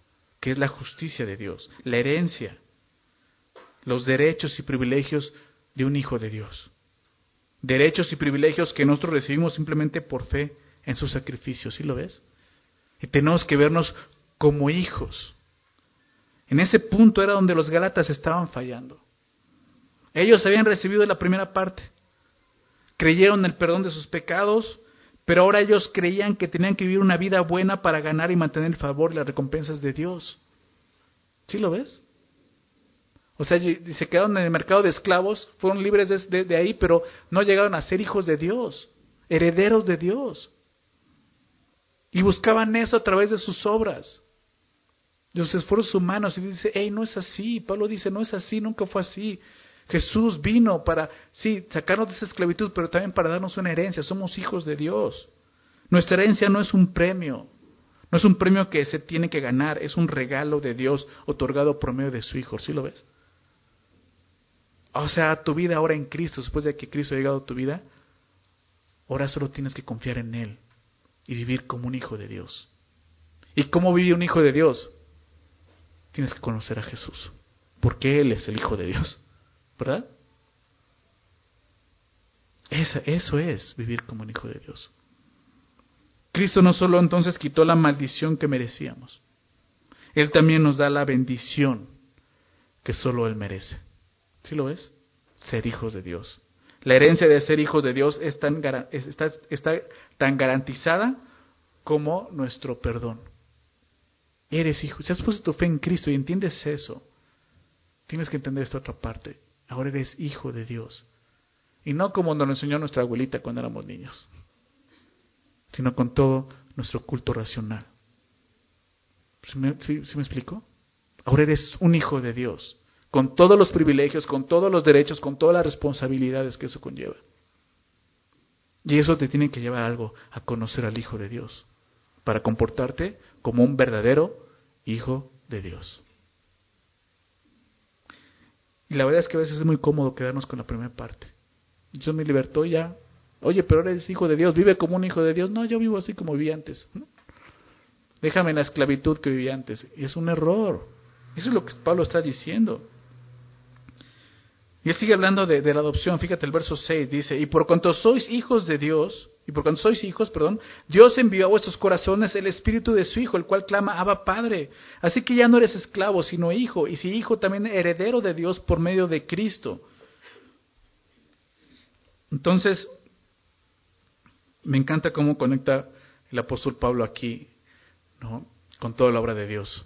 que es la justicia de Dios, la herencia, los derechos y privilegios de un hijo de Dios. Derechos y privilegios que nosotros recibimos simplemente por fe en su sacrificio, ¿sí lo ves? Y tenemos que vernos como hijos. En ese punto era donde los Gálatas estaban fallando. Ellos habían recibido la primera parte, creyeron el perdón de sus pecados, pero ahora ellos creían que tenían que vivir una vida buena para ganar y mantener el favor y las recompensas de Dios. ¿Sí lo ves? O sea, se quedaron en el mercado de esclavos, fueron libres de ahí, pero no llegaron a ser hijos de Dios, herederos de Dios. Y buscaban eso a través de sus obras, de sus esfuerzos humanos. Y dice, hey, no es así. Pablo dice, no es así, nunca fue así. Jesús vino para, sí, sacarnos de esa esclavitud, pero también para darnos una herencia. Somos hijos de Dios. Nuestra herencia no es un premio. No es un premio que se tiene que ganar. Es un regalo de Dios otorgado por medio de su Hijo. ¿Sí lo ves? O sea, tu vida ahora en Cristo, después de que Cristo ha llegado a tu vida, ahora solo tienes que confiar en Él y vivir como un hijo de Dios. ¿Y cómo vive un hijo de Dios? Tienes que conocer a Jesús, porque Él es el Hijo de Dios. ¿Verdad? Eso es vivir como un hijo de Dios. Cristo no solo entonces quitó la maldición que merecíamos, Él también nos da la bendición que solo Él merece. ¿Sí lo ves? Ser hijos de Dios. La herencia de ser hijos de Dios está tan garantizada como nuestro perdón. Eres hijo. Si has puesto tu fe en Cristo y entiendes eso, tienes que entender esta otra parte. Ahora eres hijo de Dios. Y no como nos lo enseñó nuestra abuelita cuando éramos niños, sino con todo nuestro culto racional. ¿Sí me explico? Ahora eres un hijo de Dios, con todos los privilegios, con todos los derechos, con todas las responsabilidades que eso conlleva. Y eso te tiene que llevar a algo, a conocer al Hijo de Dios, para comportarte como un verdadero hijo de Dios. Y la verdad es que a veces es muy cómodo quedarnos con la primera parte. Yo me libertó ya. Oye, pero eres hijo de Dios, vive como un hijo de Dios. No, yo vivo así como vivía antes. ¿No? Déjame en la esclavitud que vivía antes. Y es un error. Eso es lo que Pablo está diciendo. Y él sigue hablando de la adopción. Fíjate el verso 6, dice, y por cuanto sois hijos de Dios, Dios envió a vuestros corazones el Espíritu de su Hijo, el cual clama, Abba Padre. Así que ya no eres esclavo, sino hijo, y si hijo, también heredero de Dios por medio de Cristo. Entonces, me encanta cómo conecta el apóstol Pablo aquí, ¿no?, con toda la obra de Dios.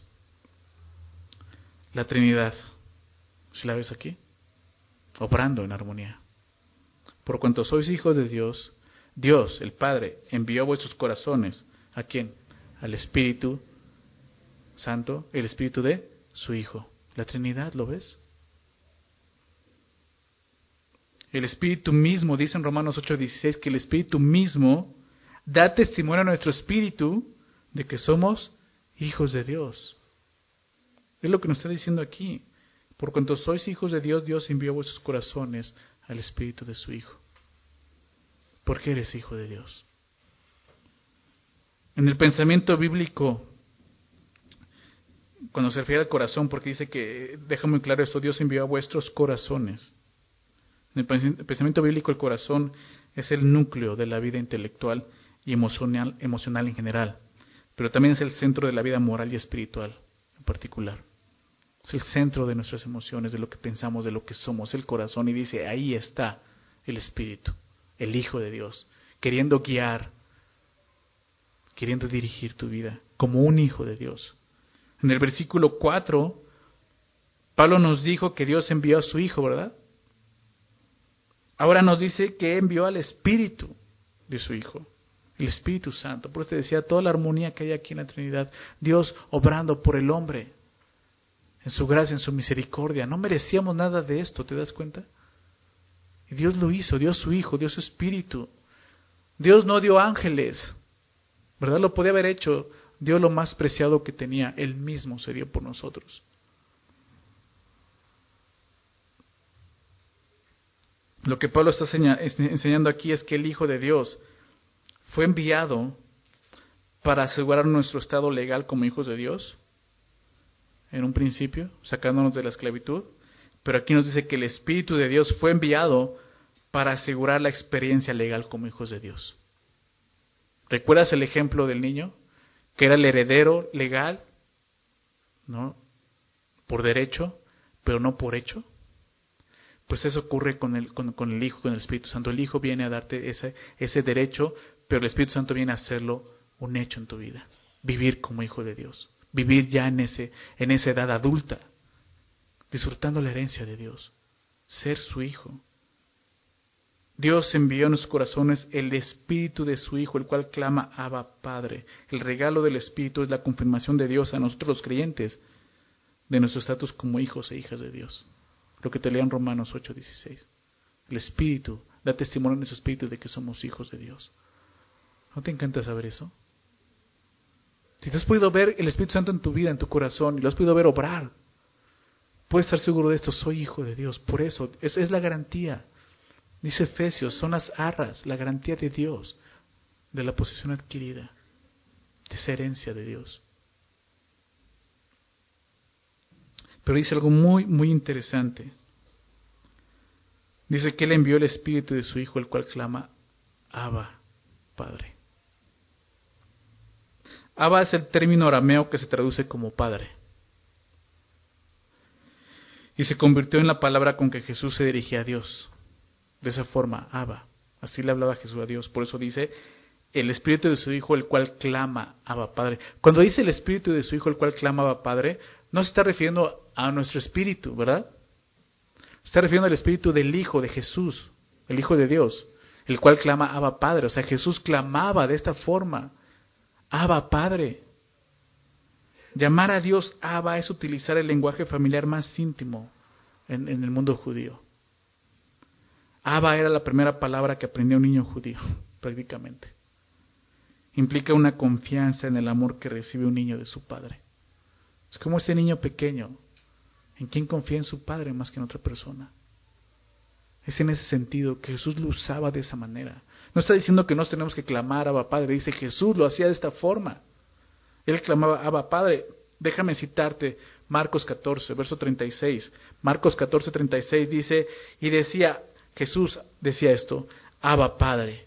La Trinidad, ¿sí la ves aquí? Obrando en armonía. Por cuanto sois hijos de Dios, Dios, el Padre, envió a vuestros corazones, ¿a quién? Al Espíritu Santo, el Espíritu de su Hijo. La Trinidad, ¿lo ves? El Espíritu mismo, dice en Romanos 8:16, que el Espíritu mismo da testimonio a nuestro espíritu de que somos hijos de Dios. Es lo que nos está diciendo aquí. Por cuanto sois hijos de Dios, Dios envió a vuestros corazones al Espíritu de su Hijo. ¿Por qué eres hijo de Dios? En el pensamiento bíblico, cuando se refiere al corazón, porque dice que, deja muy claro esto, Dios envió a vuestros corazones. En el pensamiento bíblico, el corazón es el núcleo de la vida intelectual y emocional en general, pero también es el centro de la vida moral y espiritual en particular. Es el centro de nuestras emociones, de lo que pensamos, de lo que somos, el corazón. Y dice, ahí está el Espíritu, el Hijo de Dios, queriendo guiar, queriendo dirigir tu vida como un hijo de Dios. En el versículo 4, Pablo nos dijo que Dios envió a su Hijo, ¿verdad? Ahora nos dice que envió al Espíritu de su Hijo, el Espíritu Santo. Por eso te decía, toda la armonía que hay aquí en la Trinidad, Dios obrando por el hombre, en su gracia, en su misericordia. No merecíamos nada de esto, ¿te das cuenta? Y Dios lo hizo, dio su Hijo, dio su Espíritu. Dios no dio ángeles, ¿verdad? Lo podía haber hecho. Dio lo más preciado que tenía, Él mismo se dio por nosotros. Lo que Pablo está enseñando aquí es que el Hijo de Dios fue enviado para asegurar nuestro estado legal como hijos de Dios, en un principio, sacándonos de la esclavitud, pero aquí nos dice que el Espíritu de Dios fue enviado para asegurar la experiencia legal como hijos de Dios. ¿Recuerdas el ejemplo del niño? Que era el heredero legal, ¿no? Por derecho, pero no por hecho. Pues eso ocurre con el Hijo, con el Espíritu Santo. El Hijo viene a darte ese derecho, pero el Espíritu Santo viene a hacerlo un hecho en tu vida. Vivir como hijo de Dios. Vivir ya en esa edad adulta, disfrutando la herencia de Dios. Ser su hijo. Dios envió a nuestros corazones el Espíritu de su Hijo, el cual clama Abba Padre. El regalo del Espíritu es la confirmación de Dios a nosotros los creyentes de nuestro estatus como hijos e hijas de Dios. Lo que te lea en Romanos 8:16. El Espíritu da testimonio en nuestro espíritu de que somos hijos de Dios. ¿No te encanta saber eso? Si tú has podido ver el Espíritu Santo en tu vida, en tu corazón, y lo has podido ver obrar, puedes estar seguro de esto: soy hijo de Dios. Por eso, esa es la garantía. Dice Efesios, son las arras, la garantía de Dios, de la posesión adquirida, de esa herencia de Dios. Pero dice algo muy, muy interesante. Dice que Él envió el Espíritu de su Hijo, el cual clama Abba, Padre. Abba es el término arameo que se traduce como Padre. Y se convirtió en la palabra con que Jesús se dirigía a Dios. De esa forma, Abba. Así le hablaba Jesús a Dios. Por eso dice, el Espíritu de su Hijo, el cual clama Abba, Padre. Cuando dice el Espíritu de su Hijo, el cual clama Abba, Padre, no se está refiriendo a nuestro espíritu, ¿verdad? Se está refiriendo al Espíritu del Hijo de Jesús, el Hijo de Dios, el cual clama Abba, Padre. O sea, Jesús clamaba de esta forma, Abba, Padre. Llamar a Dios Abba es utilizar el lenguaje familiar más íntimo en el mundo judío. Abba era la primera palabra que aprendió un niño judío, prácticamente. Implica una confianza en el amor que recibe un niño de su padre. Es como ese niño pequeño, en quien confía en su padre más que en otra persona. Es en ese sentido que Jesús lo usaba de esa manera. No está diciendo que nos tenemos que clamar Abba Padre, dice Jesús lo hacía de esta forma. Él clamaba Abba Padre. Déjame citarte Marcos 14, verso 36. Marcos 14, 36 dice, y decía, Jesús decía esto, Abba Padre,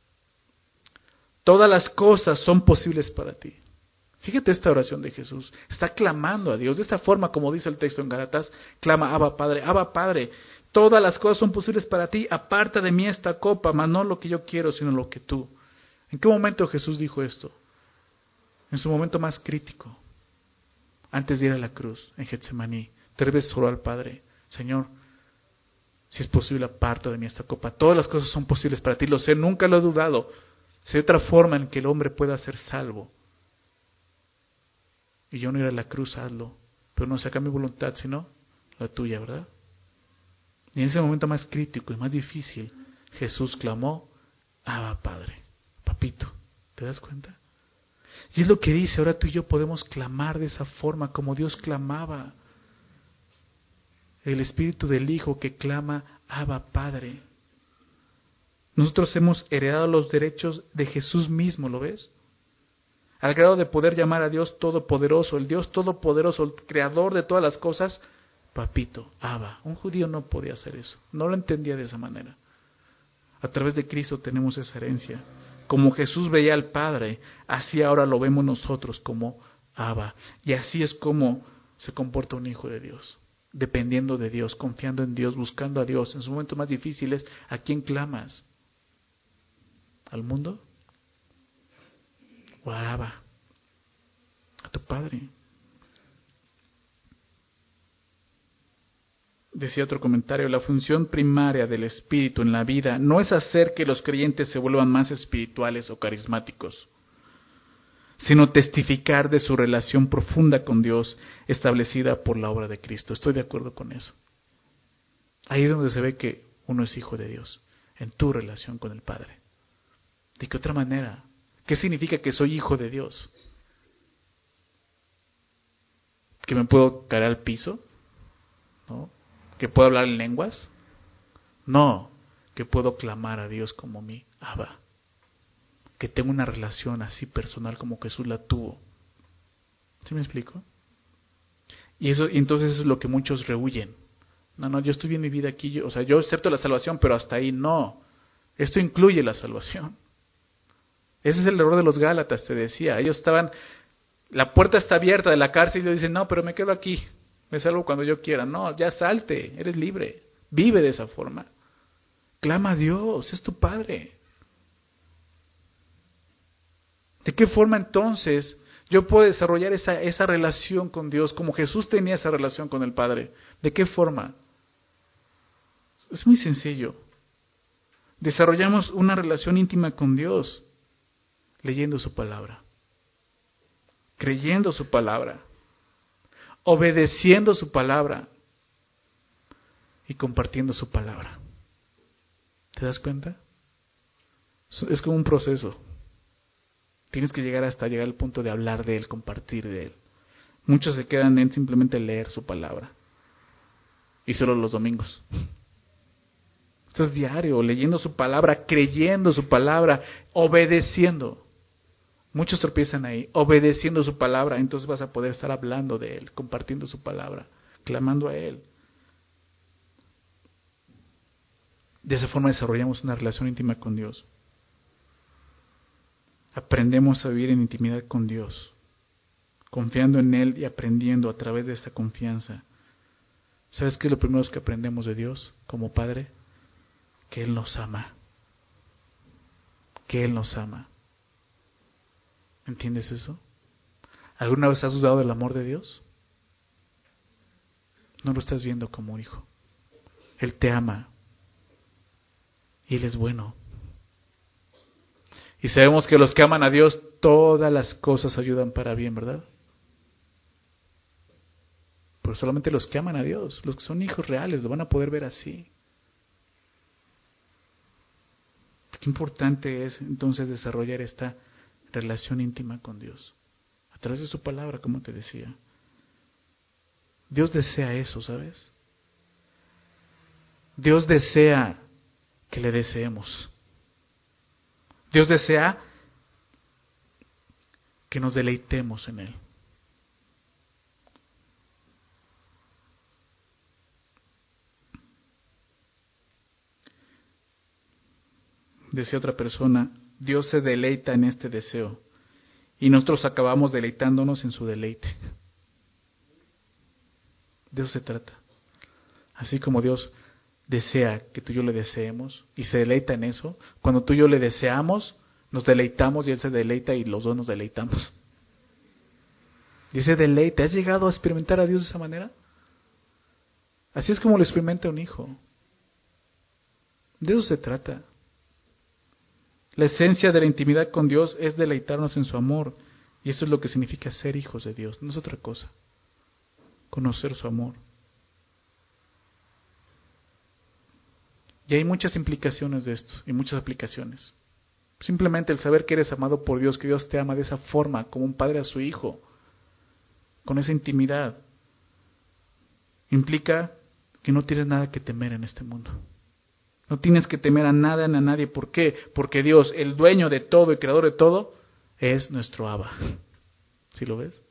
todas las cosas son posibles para ti. Fíjate esta oración de Jesús. Está clamando a Dios de esta forma, como dice el texto en Gálatas, clama Abba Padre, todas las cosas son posibles para ti, aparta de mí esta copa, mas no lo que yo quiero, sino lo que tú. ¿En qué momento Jesús dijo esto? En su momento más crítico, antes de ir a la cruz, en Getsemaní. 3 veces oró al Padre, Señor, si es posible, aparta de mí esta copa. Todas las cosas son posibles para ti, lo sé, nunca lo he dudado. Si hay otra forma en que el hombre pueda ser salvo, y yo no ir a la cruz, hazlo. Pero no saca mi voluntad, sino la tuya, ¿verdad? Y en ese momento más crítico y más difícil, Jesús clamó, Abba Padre, papito. ¿Te das cuenta? Y es lo que dice, ahora tú y yo podemos clamar de esa forma, como Dios clamaba. El Espíritu del Hijo que clama, Abba Padre. Nosotros hemos heredado los derechos de Jesús mismo, ¿lo ves? Al grado de poder llamar a Dios Todopoderoso, el Dios Todopoderoso, el Creador de todas las cosas, papito, Abba. Un judío no podía hacer eso, no lo entendía de esa manera. A través de Cristo tenemos esa herencia. Como Jesús veía al Padre, así ahora lo vemos nosotros como Abba. Y así es como se comporta un hijo de Dios, dependiendo de Dios, confiando en Dios, buscando a Dios. En sus momentos más difíciles, ¿a quién clamas? ¿Al mundo? ¿O a Abba? A tu Padre. Decía otro comentario, la función primaria del Espíritu en la vida no es hacer que los creyentes se vuelvan más espirituales o carismáticos, sino testificar de su relación profunda con Dios establecida por la obra de Cristo. Estoy de acuerdo con eso. Ahí es donde se ve que uno es hijo de Dios, en tu relación con el Padre. ¿De qué otra manera? ¿Qué significa que soy hijo de Dios? ¿Que me puedo caer al piso? ¿No? ¿Que puedo hablar en lenguas? No, que puedo clamar a Dios como mi Abba. Que tengo una relación así personal como Jesús la tuvo. ¿Sí me explico? Y entonces eso es lo que muchos rehuyen. No, yo estoy bien mi vida aquí, yo acepto la salvación, pero hasta ahí no. Esto incluye la salvación. Ese es el error de los Gálatas, te decía. Ellos estaban, la puerta está abierta de la cárcel y ellos dicen, no, pero me quedo aquí, me salgo cuando yo quiera. No, ya salte, eres libre, vive de esa forma. Clama a Dios, es tu Padre. ¿De qué forma entonces yo puedo desarrollar esa relación con Dios como Jesús tenía esa relación con el Padre? ¿De qué forma? Es muy sencillo. Desarrollamos una relación íntima con Dios leyendo su palabra, creyendo su palabra, obedeciendo su palabra y compartiendo su palabra. ¿Te das cuenta? Es como un proceso. Tienes que llegar al punto de hablar de Él, compartir de Él. Muchos se quedan en simplemente leer su palabra. Y solo los domingos. Esto es diario, leyendo su palabra, creyendo su palabra, obedeciendo. Muchos tropiezan ahí, obedeciendo su palabra. Entonces vas a poder estar hablando de Él, compartiendo su palabra, clamando a Él. De esa forma desarrollamos una relación íntima con Dios. Aprendemos a vivir en intimidad con Dios, confiando en Él y aprendiendo a través de esta confianza. ¿Sabes qué es lo primero que aprendemos de Dios como Padre? Que Él nos ama. Que Él nos ama. ¿Entiendes eso? ¿Alguna vez has dudado del amor de Dios? No lo estás viendo como hijo. Él te ama. Y Él es bueno. Y sabemos que los que aman a Dios, todas las cosas ayudan para bien, ¿verdad? Pero solamente los que aman a Dios, los que son hijos reales, lo van a poder ver así. Qué importante es entonces desarrollar esta relación íntima con Dios. A través de su palabra, como te decía. Dios desea eso, ¿sabes? Dios desea que le deseemos. Dios desea que nos deleitemos en Él. Decía otra persona, Dios se deleita en este deseo y nosotros acabamos deleitándonos en su deleite. De eso se trata. Así como Dios desea que tú y yo le deseemos y se deleita en eso, cuando tú y yo le deseamos, nos deleitamos y Él se deleita y los dos nos deleitamos. Y ese deleite, ¿has llegado a experimentar a Dios de esa manera? Así es como lo experimenta un hijo. De eso se trata. La esencia de la intimidad con Dios es deleitarnos en su amor. Y eso es lo que significa ser hijos de Dios, no es otra cosa. Conocer su amor. Y hay muchas implicaciones de esto y muchas aplicaciones. Simplemente el saber que eres amado por Dios, que Dios te ama de esa forma, como un padre a su hijo, con esa intimidad, implica que no tienes nada que temer en este mundo. No tienes que temer a nada ni a nadie. ¿Por qué? Porque Dios, el dueño de todo y creador de todo, es nuestro Abba. ¿Sí lo ves?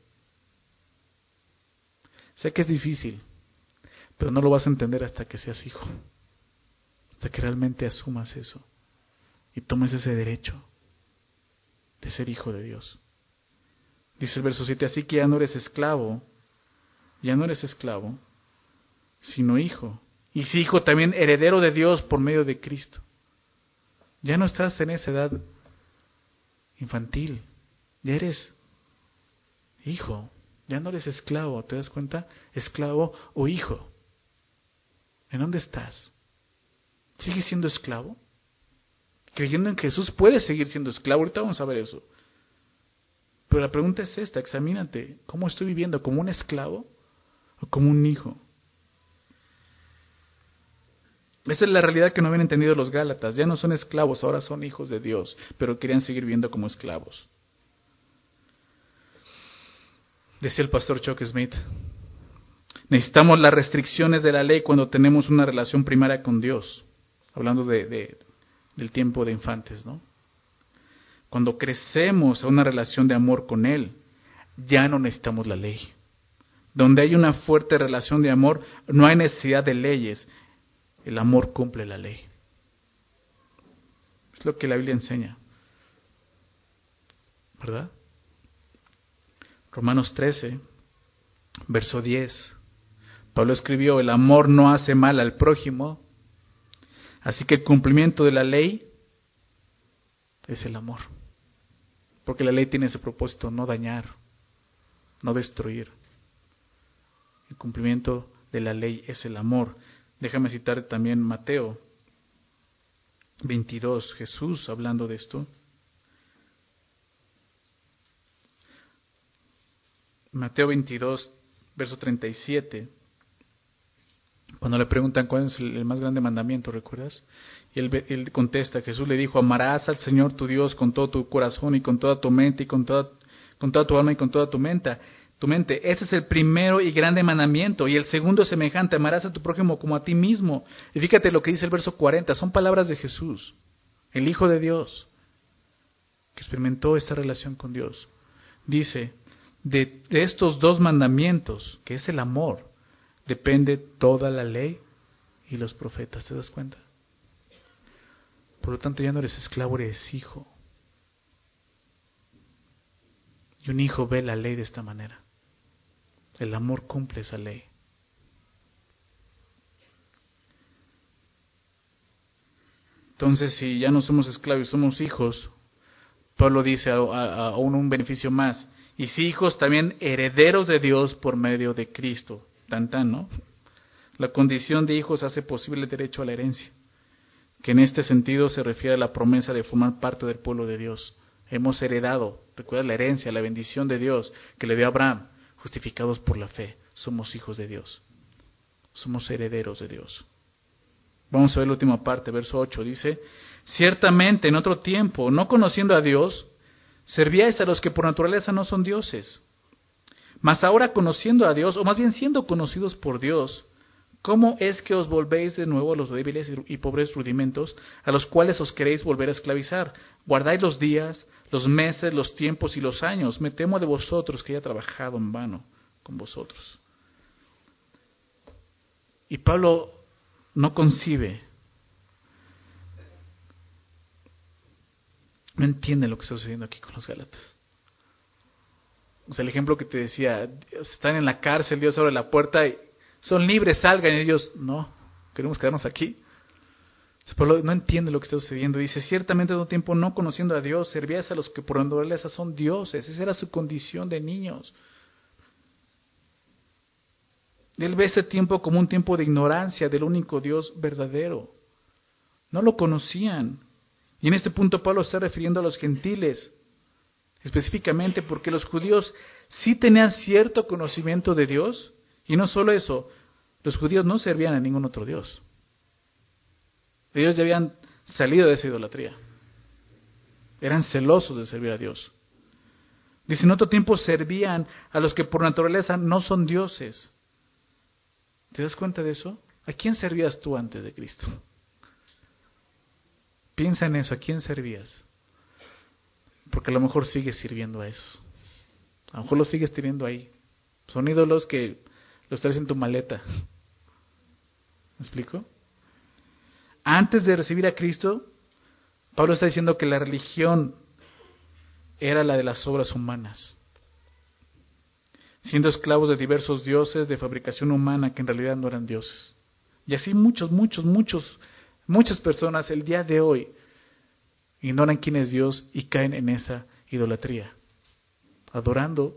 Sé que es difícil, pero no lo vas a entender hasta que seas hijo. Hasta que realmente asumas eso y tomes ese derecho de ser hijo de Dios. Dice el verso 7, así que ya no eres esclavo, sino hijo. Y si hijo, también heredero de Dios por medio de Cristo. Ya no estás en esa edad infantil, ya eres hijo, ya no eres esclavo, ¿te das cuenta? Esclavo o hijo. ¿En dónde estás? ¿Sigues siendo esclavo? Creyendo en Jesús puedes seguir siendo esclavo, ahorita vamos a ver eso. Pero la pregunta es esta, examínate, ¿cómo estoy viviendo? ¿Como un esclavo o como un hijo? Esa es la realidad que no habían entendido los Gálatas. Ya no son esclavos, ahora son hijos de Dios, pero querían seguir viviendo como esclavos. Decía el pastor Chuck Smith, necesitamos las restricciones de la ley cuando tenemos una relación primaria con Dios. Hablando del tiempo de infantes, ¿no? Cuando crecemos a una relación de amor con Él, ya no necesitamos la ley. Donde hay una fuerte relación de amor, no hay necesidad de leyes. El amor cumple la ley. Es lo que la Biblia enseña, ¿verdad? Romanos 13, verso 10. Pablo escribió: el amor no hace mal al prójimo, así que el cumplimiento de la ley es el amor. Porque la ley tiene ese propósito: no dañar, no destruir. El cumplimiento de la ley es el amor. Déjame citar también Mateo 22, Jesús hablando de esto. Mateo 22, verso 37. Cuando le preguntan cuál es el más grande mandamiento, ¿recuerdas? Y él contesta, Jesús le dijo: amarás al Señor tu Dios con todo tu corazón y con toda tu mente y con toda tu alma y con toda tu mente. Ese es el primero y grande mandamiento. Y el segundo es semejante: amarás a tu prójimo como a ti mismo. Y fíjate lo que dice el verso 40. Son palabras de Jesús, el Hijo de Dios, que experimentó esta relación con Dios. Dice, de estos dos mandamientos, que es el amor, depende toda la ley y los profetas. ¿Te das cuenta? Por lo tanto, ya no eres esclavo, eres hijo. Y un hijo ve la ley de esta manera. El amor cumple esa ley. Entonces, si ya no somos esclavos, somos hijos, Pablo dice aún un beneficio más. Y si hijos, también herederos de Dios por medio de Cristo. ¿No? La condición de hijos hace posible el derecho a la herencia, que en este sentido se refiere a la promesa de formar parte del pueblo de Dios. Hemos heredado, recuerda, la herencia, la bendición de Dios que le dio a Abraham, justificados por la fe. Somos hijos de Dios. Somos herederos de Dios. Vamos a ver la última parte, verso 8. Dice: ciertamente en otro tiempo, no conociendo a Dios, servíais a los que por naturaleza no son dioses. Mas ahora, conociendo a Dios, o más bien siendo conocidos por Dios, ¿cómo es que os volvéis de nuevo a los débiles y pobres rudimentos, a los cuales os queréis volver a esclavizar? Guardáis los días, los meses, los tiempos y los años. Me temo de vosotros que haya trabajado en vano con vosotros. Y Pablo no concibe, no entiende lo que está sucediendo aquí con los Gálatas. O sea, el ejemplo que te decía, están en la cárcel, Dios abre la puerta y son libres, salgan, y ellos, no, queremos quedarnos aquí. Pablo no entiende lo que está sucediendo. Dice: ciertamente en un tiempo, no conociendo a Dios, servíais a los que por naturaleza son dioses. Esa era su condición de niños. Él ve ese tiempo como un tiempo de ignorancia del único Dios verdadero. No lo conocían. Y en este punto Pablo está refiriendo a los gentiles, específicamente porque los judíos sí tenían cierto conocimiento de Dios. Y no solo eso, los judíos no servían a ningún otro Dios. Ellos ya habían salido de esa idolatría. Eran celosos de servir a Dios. Dice: en otro tiempo servían a los que por naturaleza no son dioses. ¿Te das cuenta de eso? ¿A quién servías tú antes de Cristo? Piensa en eso, ¿a quién servías? Porque a lo mejor sigues sirviendo a eso. A lo mejor lo sigues teniendo ahí. Son ídolos que los traes en tu maleta. ¿Me explico? Antes de recibir a Cristo, Pablo está diciendo que la religión era la de las obras humanas, siendo esclavos de diversos dioses de fabricación humana que en realidad no eran dioses. Y así muchas personas el día de hoy ignoran quién es Dios y caen en esa idolatría, adorando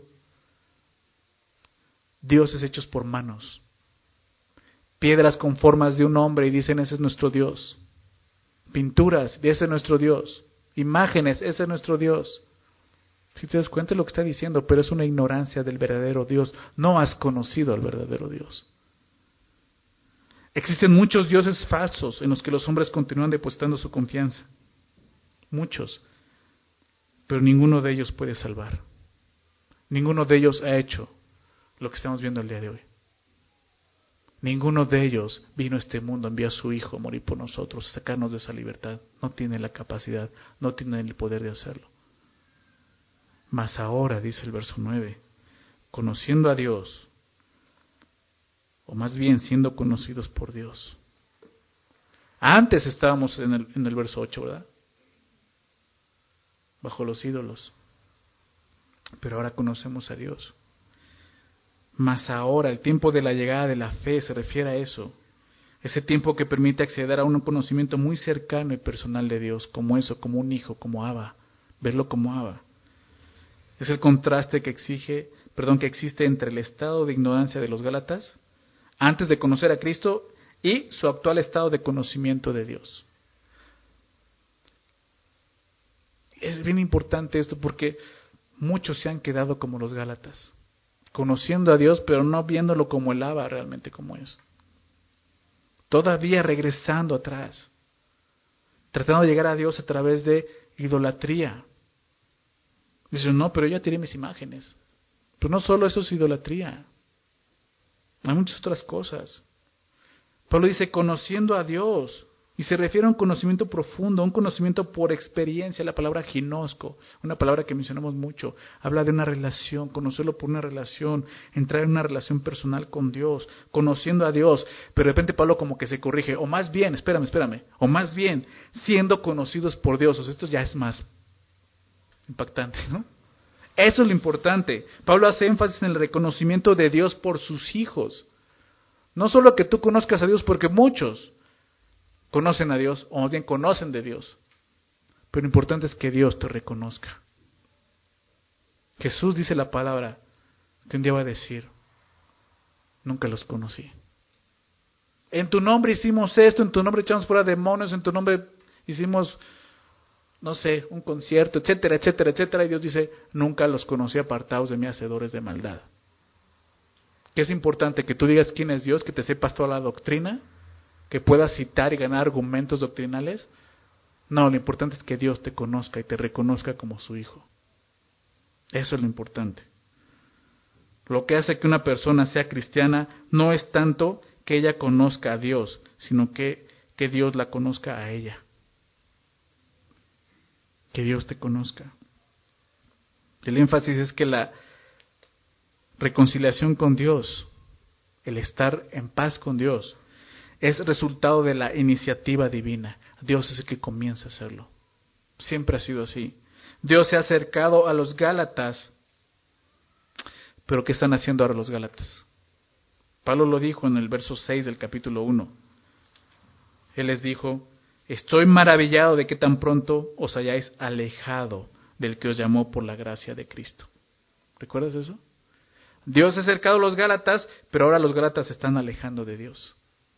dioses hechos por manos, piedras con formas de un hombre y dicen: ese es nuestro Dios. Pinturas, ese es nuestro Dios. Imágenes, ese es nuestro Dios. Si te das cuenta de lo que está diciendo, pero es una ignorancia del verdadero Dios. No has conocido al verdadero Dios. Existen muchos dioses falsos en los que los hombres continúan depositando su confianza. Muchos. Pero ninguno de ellos puede salvar. Ninguno de ellos ha hecho lo que estamos viendo el día de hoy. Ninguno de ellos vino a este mundo, envió a su Hijo a morir por nosotros, a sacarnos de esa libertad. No tiene la capacidad, no tiene el poder de hacerlo. Mas ahora, dice el verso 9, conociendo a Dios, o más bien siendo conocidos por Dios. Antes estábamos en el verso 8, ¿verdad? Bajo los ídolos. Pero ahora conocemos a Dios. Mas ahora, el tiempo de la llegada de la fe se refiere a eso. Ese tiempo que permite acceder a un conocimiento muy cercano y personal de Dios, como eso, como un hijo, como Abba, verlo como Abba. Es el contraste que existe entre el estado de ignorancia de los Gálatas, antes de conocer a Cristo, y su actual estado de conocimiento de Dios. Es bien importante esto porque muchos se han quedado como los Gálatas, conociendo a Dios, pero no viéndolo como el Abba realmente como es. Todavía regresando atrás, tratando de llegar a Dios a través de idolatría. Dicen, no, pero yo ya tiré mis imágenes. Pero no solo eso es idolatría. Hay muchas otras cosas. Pablo dice, conociendo a Dios. Y se refiere a un conocimiento profundo, a un conocimiento por experiencia. La palabra ginosco, una palabra que mencionamos mucho, habla de una relación, conocerlo por una relación, entrar en una relación personal con Dios, conociendo a Dios. Pero de repente Pablo como que se corrige, o más bien, espérame, o más bien, siendo conocidos por Dios. O sea, esto ya es más impactante, ¿no? Eso es lo importante. Pablo hace énfasis en el reconocimiento de Dios por sus hijos. No solo que tú conozcas a Dios, porque muchos conocen a Dios, o más bien conocen de Dios. Pero lo importante es que Dios te reconozca. Jesús dice la palabra que un día va a decir, nunca los conocí. En tu nombre hicimos esto, en tu nombre echamos fuera demonios, en tu nombre hicimos, no sé, un concierto, etcétera, etcétera, etcétera. Y Dios dice, nunca los conocí, apartados de mí, hacedores de maldad. Que es importante que tú digas quién es Dios, que te sepas toda la doctrina, que puedas citar y ganar argumentos doctrinales. No, lo importante es que Dios te conozca y te reconozca como su hijo. Eso es lo importante. Lo que hace que una persona sea cristiana no es tanto que ella conozca a Dios, sino que Dios la conozca a ella. Que Dios te conozca. El énfasis es que la reconciliación con Dios, el estar en paz con Dios, es resultado de la iniciativa divina. Dios es el que comienza a hacerlo. Siempre ha sido así. Dios se ha acercado a los Gálatas. Pero ¿qué están haciendo ahora los Gálatas? Pablo lo dijo en el verso 6 del capítulo 1. Él les dijo, estoy maravillado de que tan pronto os hayáis alejado del que os llamó por la gracia de Cristo. ¿Recuerdas eso? Dios se ha acercado a los Gálatas, pero ahora los Gálatas se están alejando de Dios.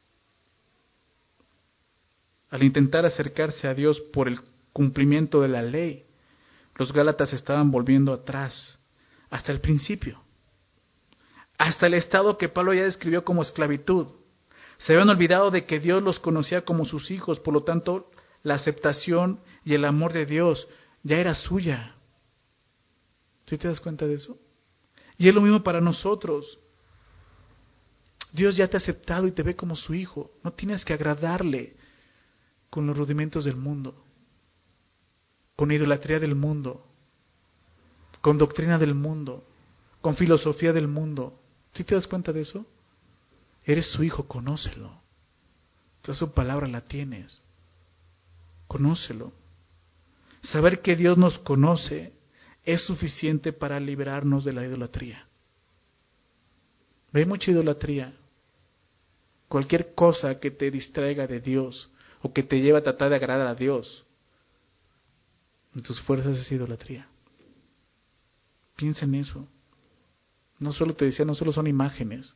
Al intentar acercarse a Dios por el cumplimiento de la ley, los Gálatas estaban volviendo atrás, hasta el principio, hasta el estado que Pablo ya describió como esclavitud. Se habían olvidado de que Dios los conocía como sus hijos, por lo tanto, la aceptación y el amor de Dios ya era suya. ¿Sí te das cuenta de eso? Y es lo mismo para nosotros. Dios ya te ha aceptado y te ve como su hijo. No tienes que agradarle con los rudimentos del mundo, con idolatría del mundo, con doctrina del mundo, con filosofía del mundo. ¿Sí te das cuenta de eso? Eres su hijo, conócelo. Entonces su palabra la tienes. Conócelo. Saber que Dios nos conoce es suficiente para liberarnos de la idolatría. Hay mucha idolatría. Cualquier cosa que te distraiga de Dios o que te lleve a tratar de agradar a Dios, en tus fuerzas es idolatría. Piensa en eso. No solo te decía, no solo son imágenes.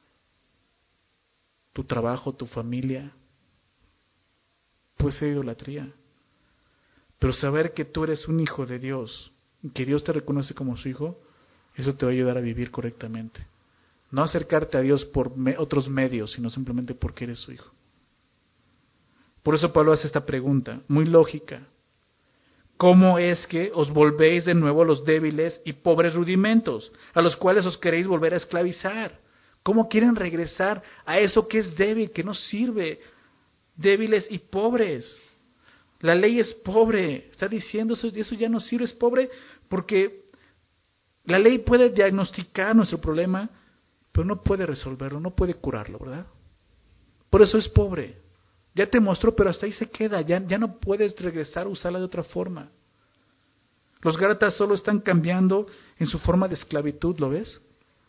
Tu trabajo, tu familia, puede ser idolatría. Pero saber que tú eres un hijo de Dios, que Dios te reconoce como su hijo, eso te va a ayudar a vivir correctamente. No acercarte a Dios por otros medios, sino simplemente porque eres su hijo. Por eso Pablo hace esta pregunta, muy lógica. ¿Cómo es que os volvéis de nuevo a los débiles y pobres rudimentos, a los cuales os queréis volver a esclavizar? ¿Cómo quieren regresar a eso que es débil, que no sirve? Débiles y pobres. La ley es pobre. Está diciendo eso ya no sirve, es pobre porque la ley puede diagnosticar nuestro problema, pero no puede resolverlo, no puede curarlo, ¿verdad? Por eso es pobre. Ya te mostró, pero hasta ahí se queda, ya no puedes regresar a usarla de otra forma. Los Gálatas solo están cambiando en su forma de esclavitud, ¿lo ves?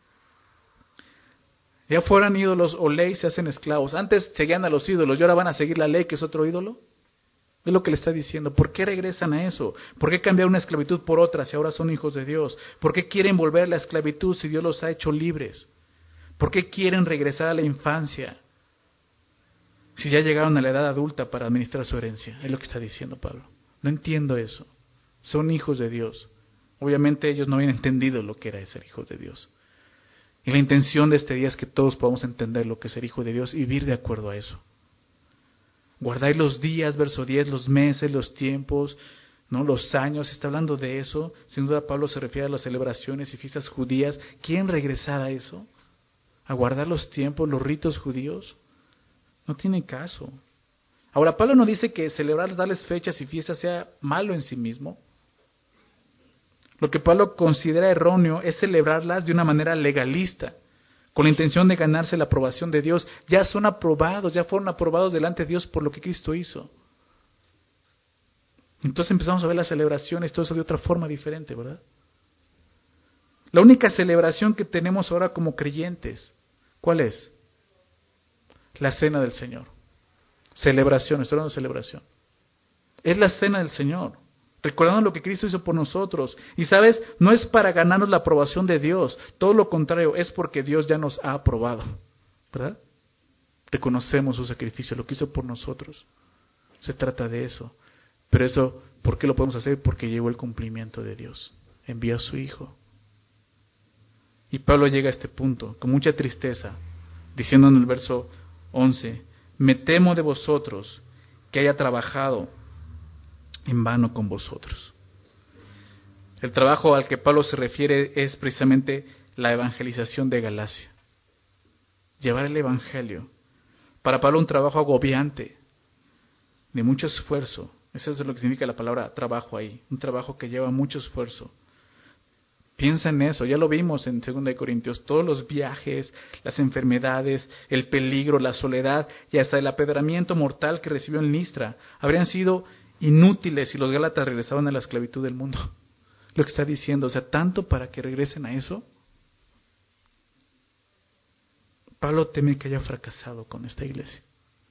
Ya fueran ídolos o ley, se hacen esclavos. Antes seguían a los ídolos y ahora van a seguir la ley, que es otro ídolo. Es lo que le está diciendo. ¿Por qué regresan a eso? ¿Por qué cambiar una esclavitud por otra si ahora son hijos de Dios? ¿Por qué quieren volver a la esclavitud si Dios los ha hecho libres? ¿Por qué quieren regresar a la infancia si ya llegaron a la edad adulta para administrar su herencia? Es lo que está diciendo Pablo. No entiendo eso. Son hijos de Dios. Obviamente ellos no habían entendido lo que era ser hijos de Dios. Y la intención de este día es que todos podamos entender lo que es ser hijo de Dios y vivir de acuerdo a eso. Guardáis los días, verso 10, los meses, los tiempos, ¿no? Los años, está hablando de eso. Sin duda Pablo se refiere a las celebraciones y fiestas judías. ¿Quieren regresar a eso? ¿A guardar los tiempos, los ritos judíos? No tiene caso. Ahora, Pablo no dice que celebrar, darles fechas y fiestas sea malo en sí mismo. Lo que Pablo considera erróneo es celebrarlas de una manera legalista, con la intención de ganarse la aprobación de Dios. Ya son aprobados, ya fueron aprobados delante de Dios por lo que Cristo hizo. Entonces empezamos a ver las celebraciones, todo eso de otra forma diferente, ¿verdad? La única celebración que tenemos ahora como creyentes, ¿cuál es? La cena del Señor. Celebración, estoy hablando de celebración. Es la cena del Señor. Recordando lo que Cristo hizo por nosotros. Y sabes, no es para ganarnos la aprobación de Dios. Todo lo contrario, es porque Dios ya nos ha aprobado. ¿Verdad? Reconocemos su sacrificio, lo que hizo por nosotros. Se trata de eso. Pero eso, ¿por qué lo podemos hacer? Porque llegó el cumplimiento de Dios. Envió a su Hijo. Y Pablo llega a este punto, con mucha tristeza, diciendo en el verso 11, me temo de vosotros que haya trabajado en vano con vosotros. El trabajo al que Pablo se refiere es precisamente la evangelización de Galacia. Llevar el evangelio. Para Pablo un trabajo agobiante, de mucho esfuerzo. Eso es lo que significa la palabra trabajo ahí. Un trabajo que lleva mucho esfuerzo. Piensa en eso, ya lo vimos en 2 Corintios, todos los viajes, las enfermedades, el peligro, la soledad y hasta el apedramiento mortal que recibió en Listra habrían sido inútiles si los Gálatas regresaban a la esclavitud del mundo. Lo que está diciendo, o sea, tanto para que regresen a eso. Pablo teme que haya fracasado con esta iglesia.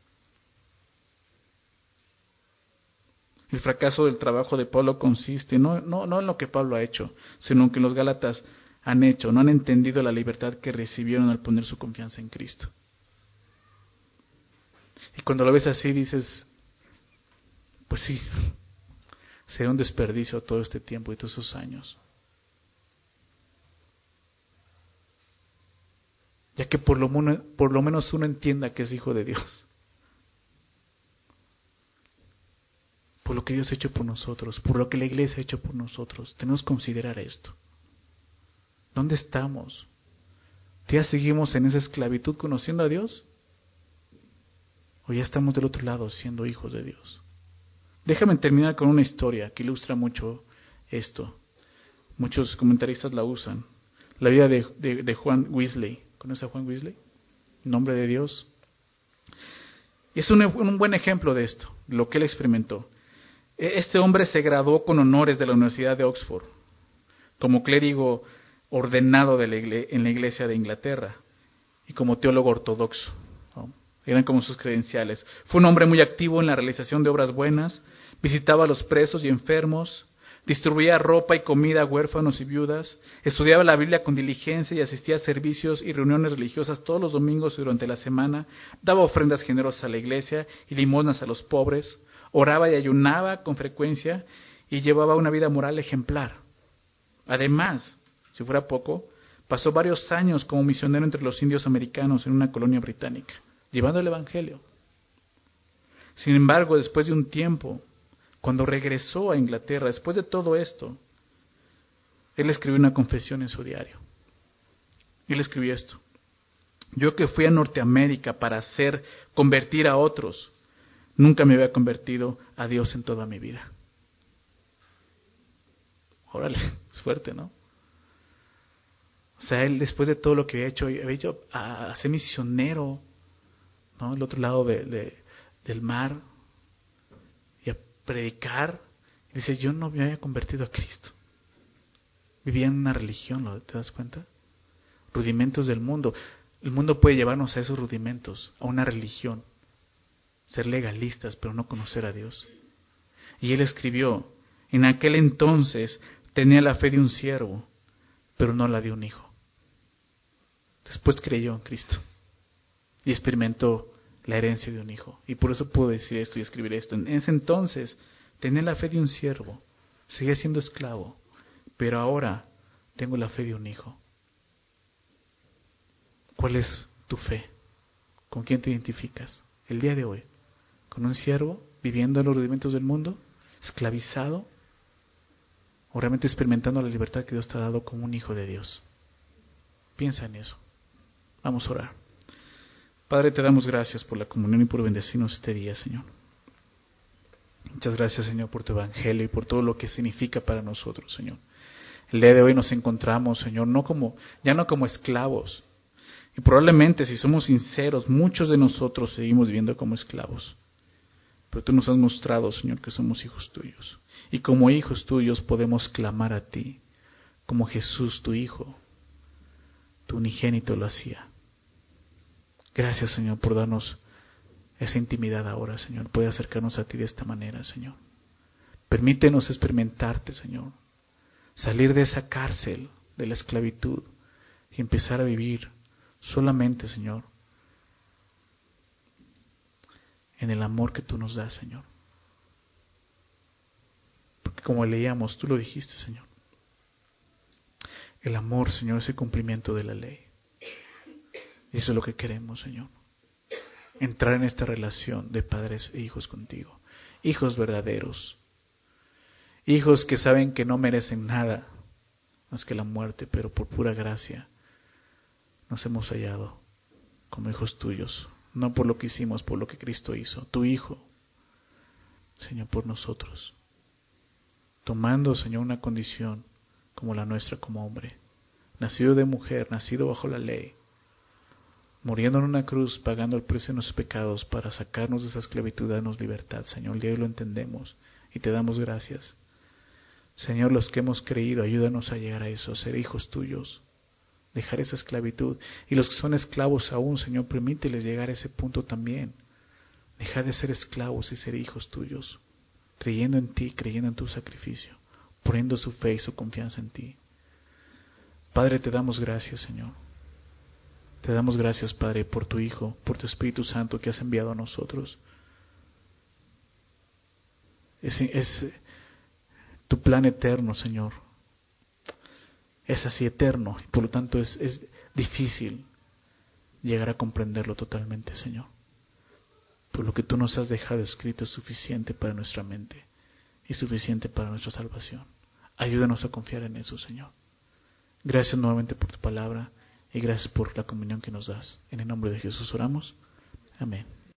El fracaso del trabajo de Pablo consiste no en lo que Pablo ha hecho, sino en que los Gálatas han hecho, no han entendido la libertad que recibieron al poner su confianza en Cristo. Y cuando lo ves así dices, pues sí, sería un desperdicio todo este tiempo y todos esos años. Ya que por lo menos uno entienda que es hijo de Dios. Por lo que Dios ha hecho por nosotros, por lo que la iglesia ha hecho por nosotros. Tenemos que considerar esto. ¿Dónde estamos? ¿Ya seguimos en esa esclavitud conociendo a Dios? ¿O ya estamos del otro lado siendo hijos de Dios? Déjame terminar con una historia que ilustra mucho esto. Muchos comentaristas la usan. La vida de Juan Wesley. ¿Conoce a Juan Wesley? Nombre de Dios. Es un buen ejemplo de esto, de lo que él experimentó. Este hombre se graduó con honores de la Universidad de Oxford, como clérigo ordenado en la iglesia de Inglaterra y como teólogo ortodoxo, ¿no? Eran como sus credenciales. Fue un hombre muy activo en la realización de obras buenas, visitaba a los presos y enfermos, distribuía ropa y comida a huérfanos y viudas, estudiaba la Biblia con diligencia y asistía a servicios y reuniones religiosas todos los domingos y durante la semana, daba ofrendas generosas a la iglesia y limosnas a los pobres, oraba y ayunaba con frecuencia y llevaba una vida moral ejemplar. Además, si fuera poco, pasó varios años como misionero entre los indios americanos en una colonia británica, llevando el evangelio. Sin embargo, después de un tiempo, cuando regresó a Inglaterra, después de todo esto, él escribió una confesión en su diario. Él escribió esto: yo que fui a Norteamérica para convertir a otros, nunca me había convertido a Dios en toda mi vida. Órale, es fuerte, ¿no? O sea, él después de todo lo que había hecho a ser misionero, ¿no? Al otro lado del mar, y a predicar. Y dice, yo no me había convertido a Cristo. Vivía en una religión, ¿te das cuenta? Rudimentos del mundo. El mundo puede llevarnos a esos rudimentos, a una religión. Ser legalistas, pero no conocer a Dios. Y él escribió, en aquel entonces tenía la fe de un siervo, pero no la de un hijo. Después creyó en Cristo y experimentó la herencia de un hijo. Y por eso puedo decir esto y escribir esto. En ese entonces tenía la fe de un siervo, seguía siendo esclavo, pero ahora tengo la fe de un hijo. ¿Cuál es tu fe? ¿Con quién te identificas el día de hoy? ¿Con un siervo viviendo en los rudimentos del mundo, esclavizado, o realmente experimentando la libertad que Dios te ha dado como un hijo de Dios? Piensa en eso. Vamos a orar. Padre, te damos gracias por la comunión y por bendecirnos este día, Señor. Muchas gracias, Señor, por tu evangelio y por todo lo que significa para nosotros, Señor. El día de hoy nos encontramos, Señor, ya no como esclavos. Y probablemente, si somos sinceros, muchos de nosotros seguimos viviendo como esclavos. Pero tú nos has mostrado, Señor, que somos hijos tuyos. Y como hijos tuyos podemos clamar a ti, como Jesús, tu Hijo, tu unigénito, lo hacía. Gracias, Señor, por darnos esa intimidad ahora, Señor. Puede acercarnos a ti de esta manera, Señor. Permítenos experimentarte, Señor. Salir de esa cárcel, de la esclavitud, y empezar a vivir solamente, Señor, en el amor que tú nos das, Señor. Porque como leíamos, tú lo dijiste, Señor. El amor, Señor, es el cumplimiento de la ley. Y eso es lo que queremos, Señor. Entrar en esta relación de padres e hijos contigo. Hijos verdaderos. Hijos que saben que no merecen nada más que la muerte, pero por pura gracia nos hemos hallado como hijos tuyos. No por lo que hicimos, por lo que Cristo hizo. Tu Hijo, Señor, por nosotros. Tomando, Señor, una condición como la nuestra como hombre. Nacido de mujer, nacido bajo la ley. Muriendo en una cruz, pagando el precio de nuestros pecados para sacarnos de esa esclavitud, darnos libertad. Señor, el día de hoy lo entendemos y te damos gracias. Señor, los que hemos creído, ayúdanos a llegar a eso, a ser hijos tuyos, dejar esa esclavitud. Y los que son esclavos aún, Señor, permíteles llegar a ese punto también. Dejar de ser esclavos y ser hijos tuyos, creyendo en ti, creyendo en tu sacrificio, poniendo su fe y su confianza en ti. Padre, te damos gracias, Señor. Te damos gracias, Padre, por tu Hijo, por tu Espíritu Santo que has enviado a nosotros. Es tu plan eterno, Señor. Es así eterno y por lo tanto es difícil llegar a comprenderlo totalmente, Señor. Por lo que tú nos has dejado escrito es suficiente para nuestra mente y suficiente para nuestra salvación. Ayúdanos a confiar en eso, Señor. Gracias nuevamente por tu palabra y gracias por la comunión que nos das. En el nombre de Jesús oramos. Amén.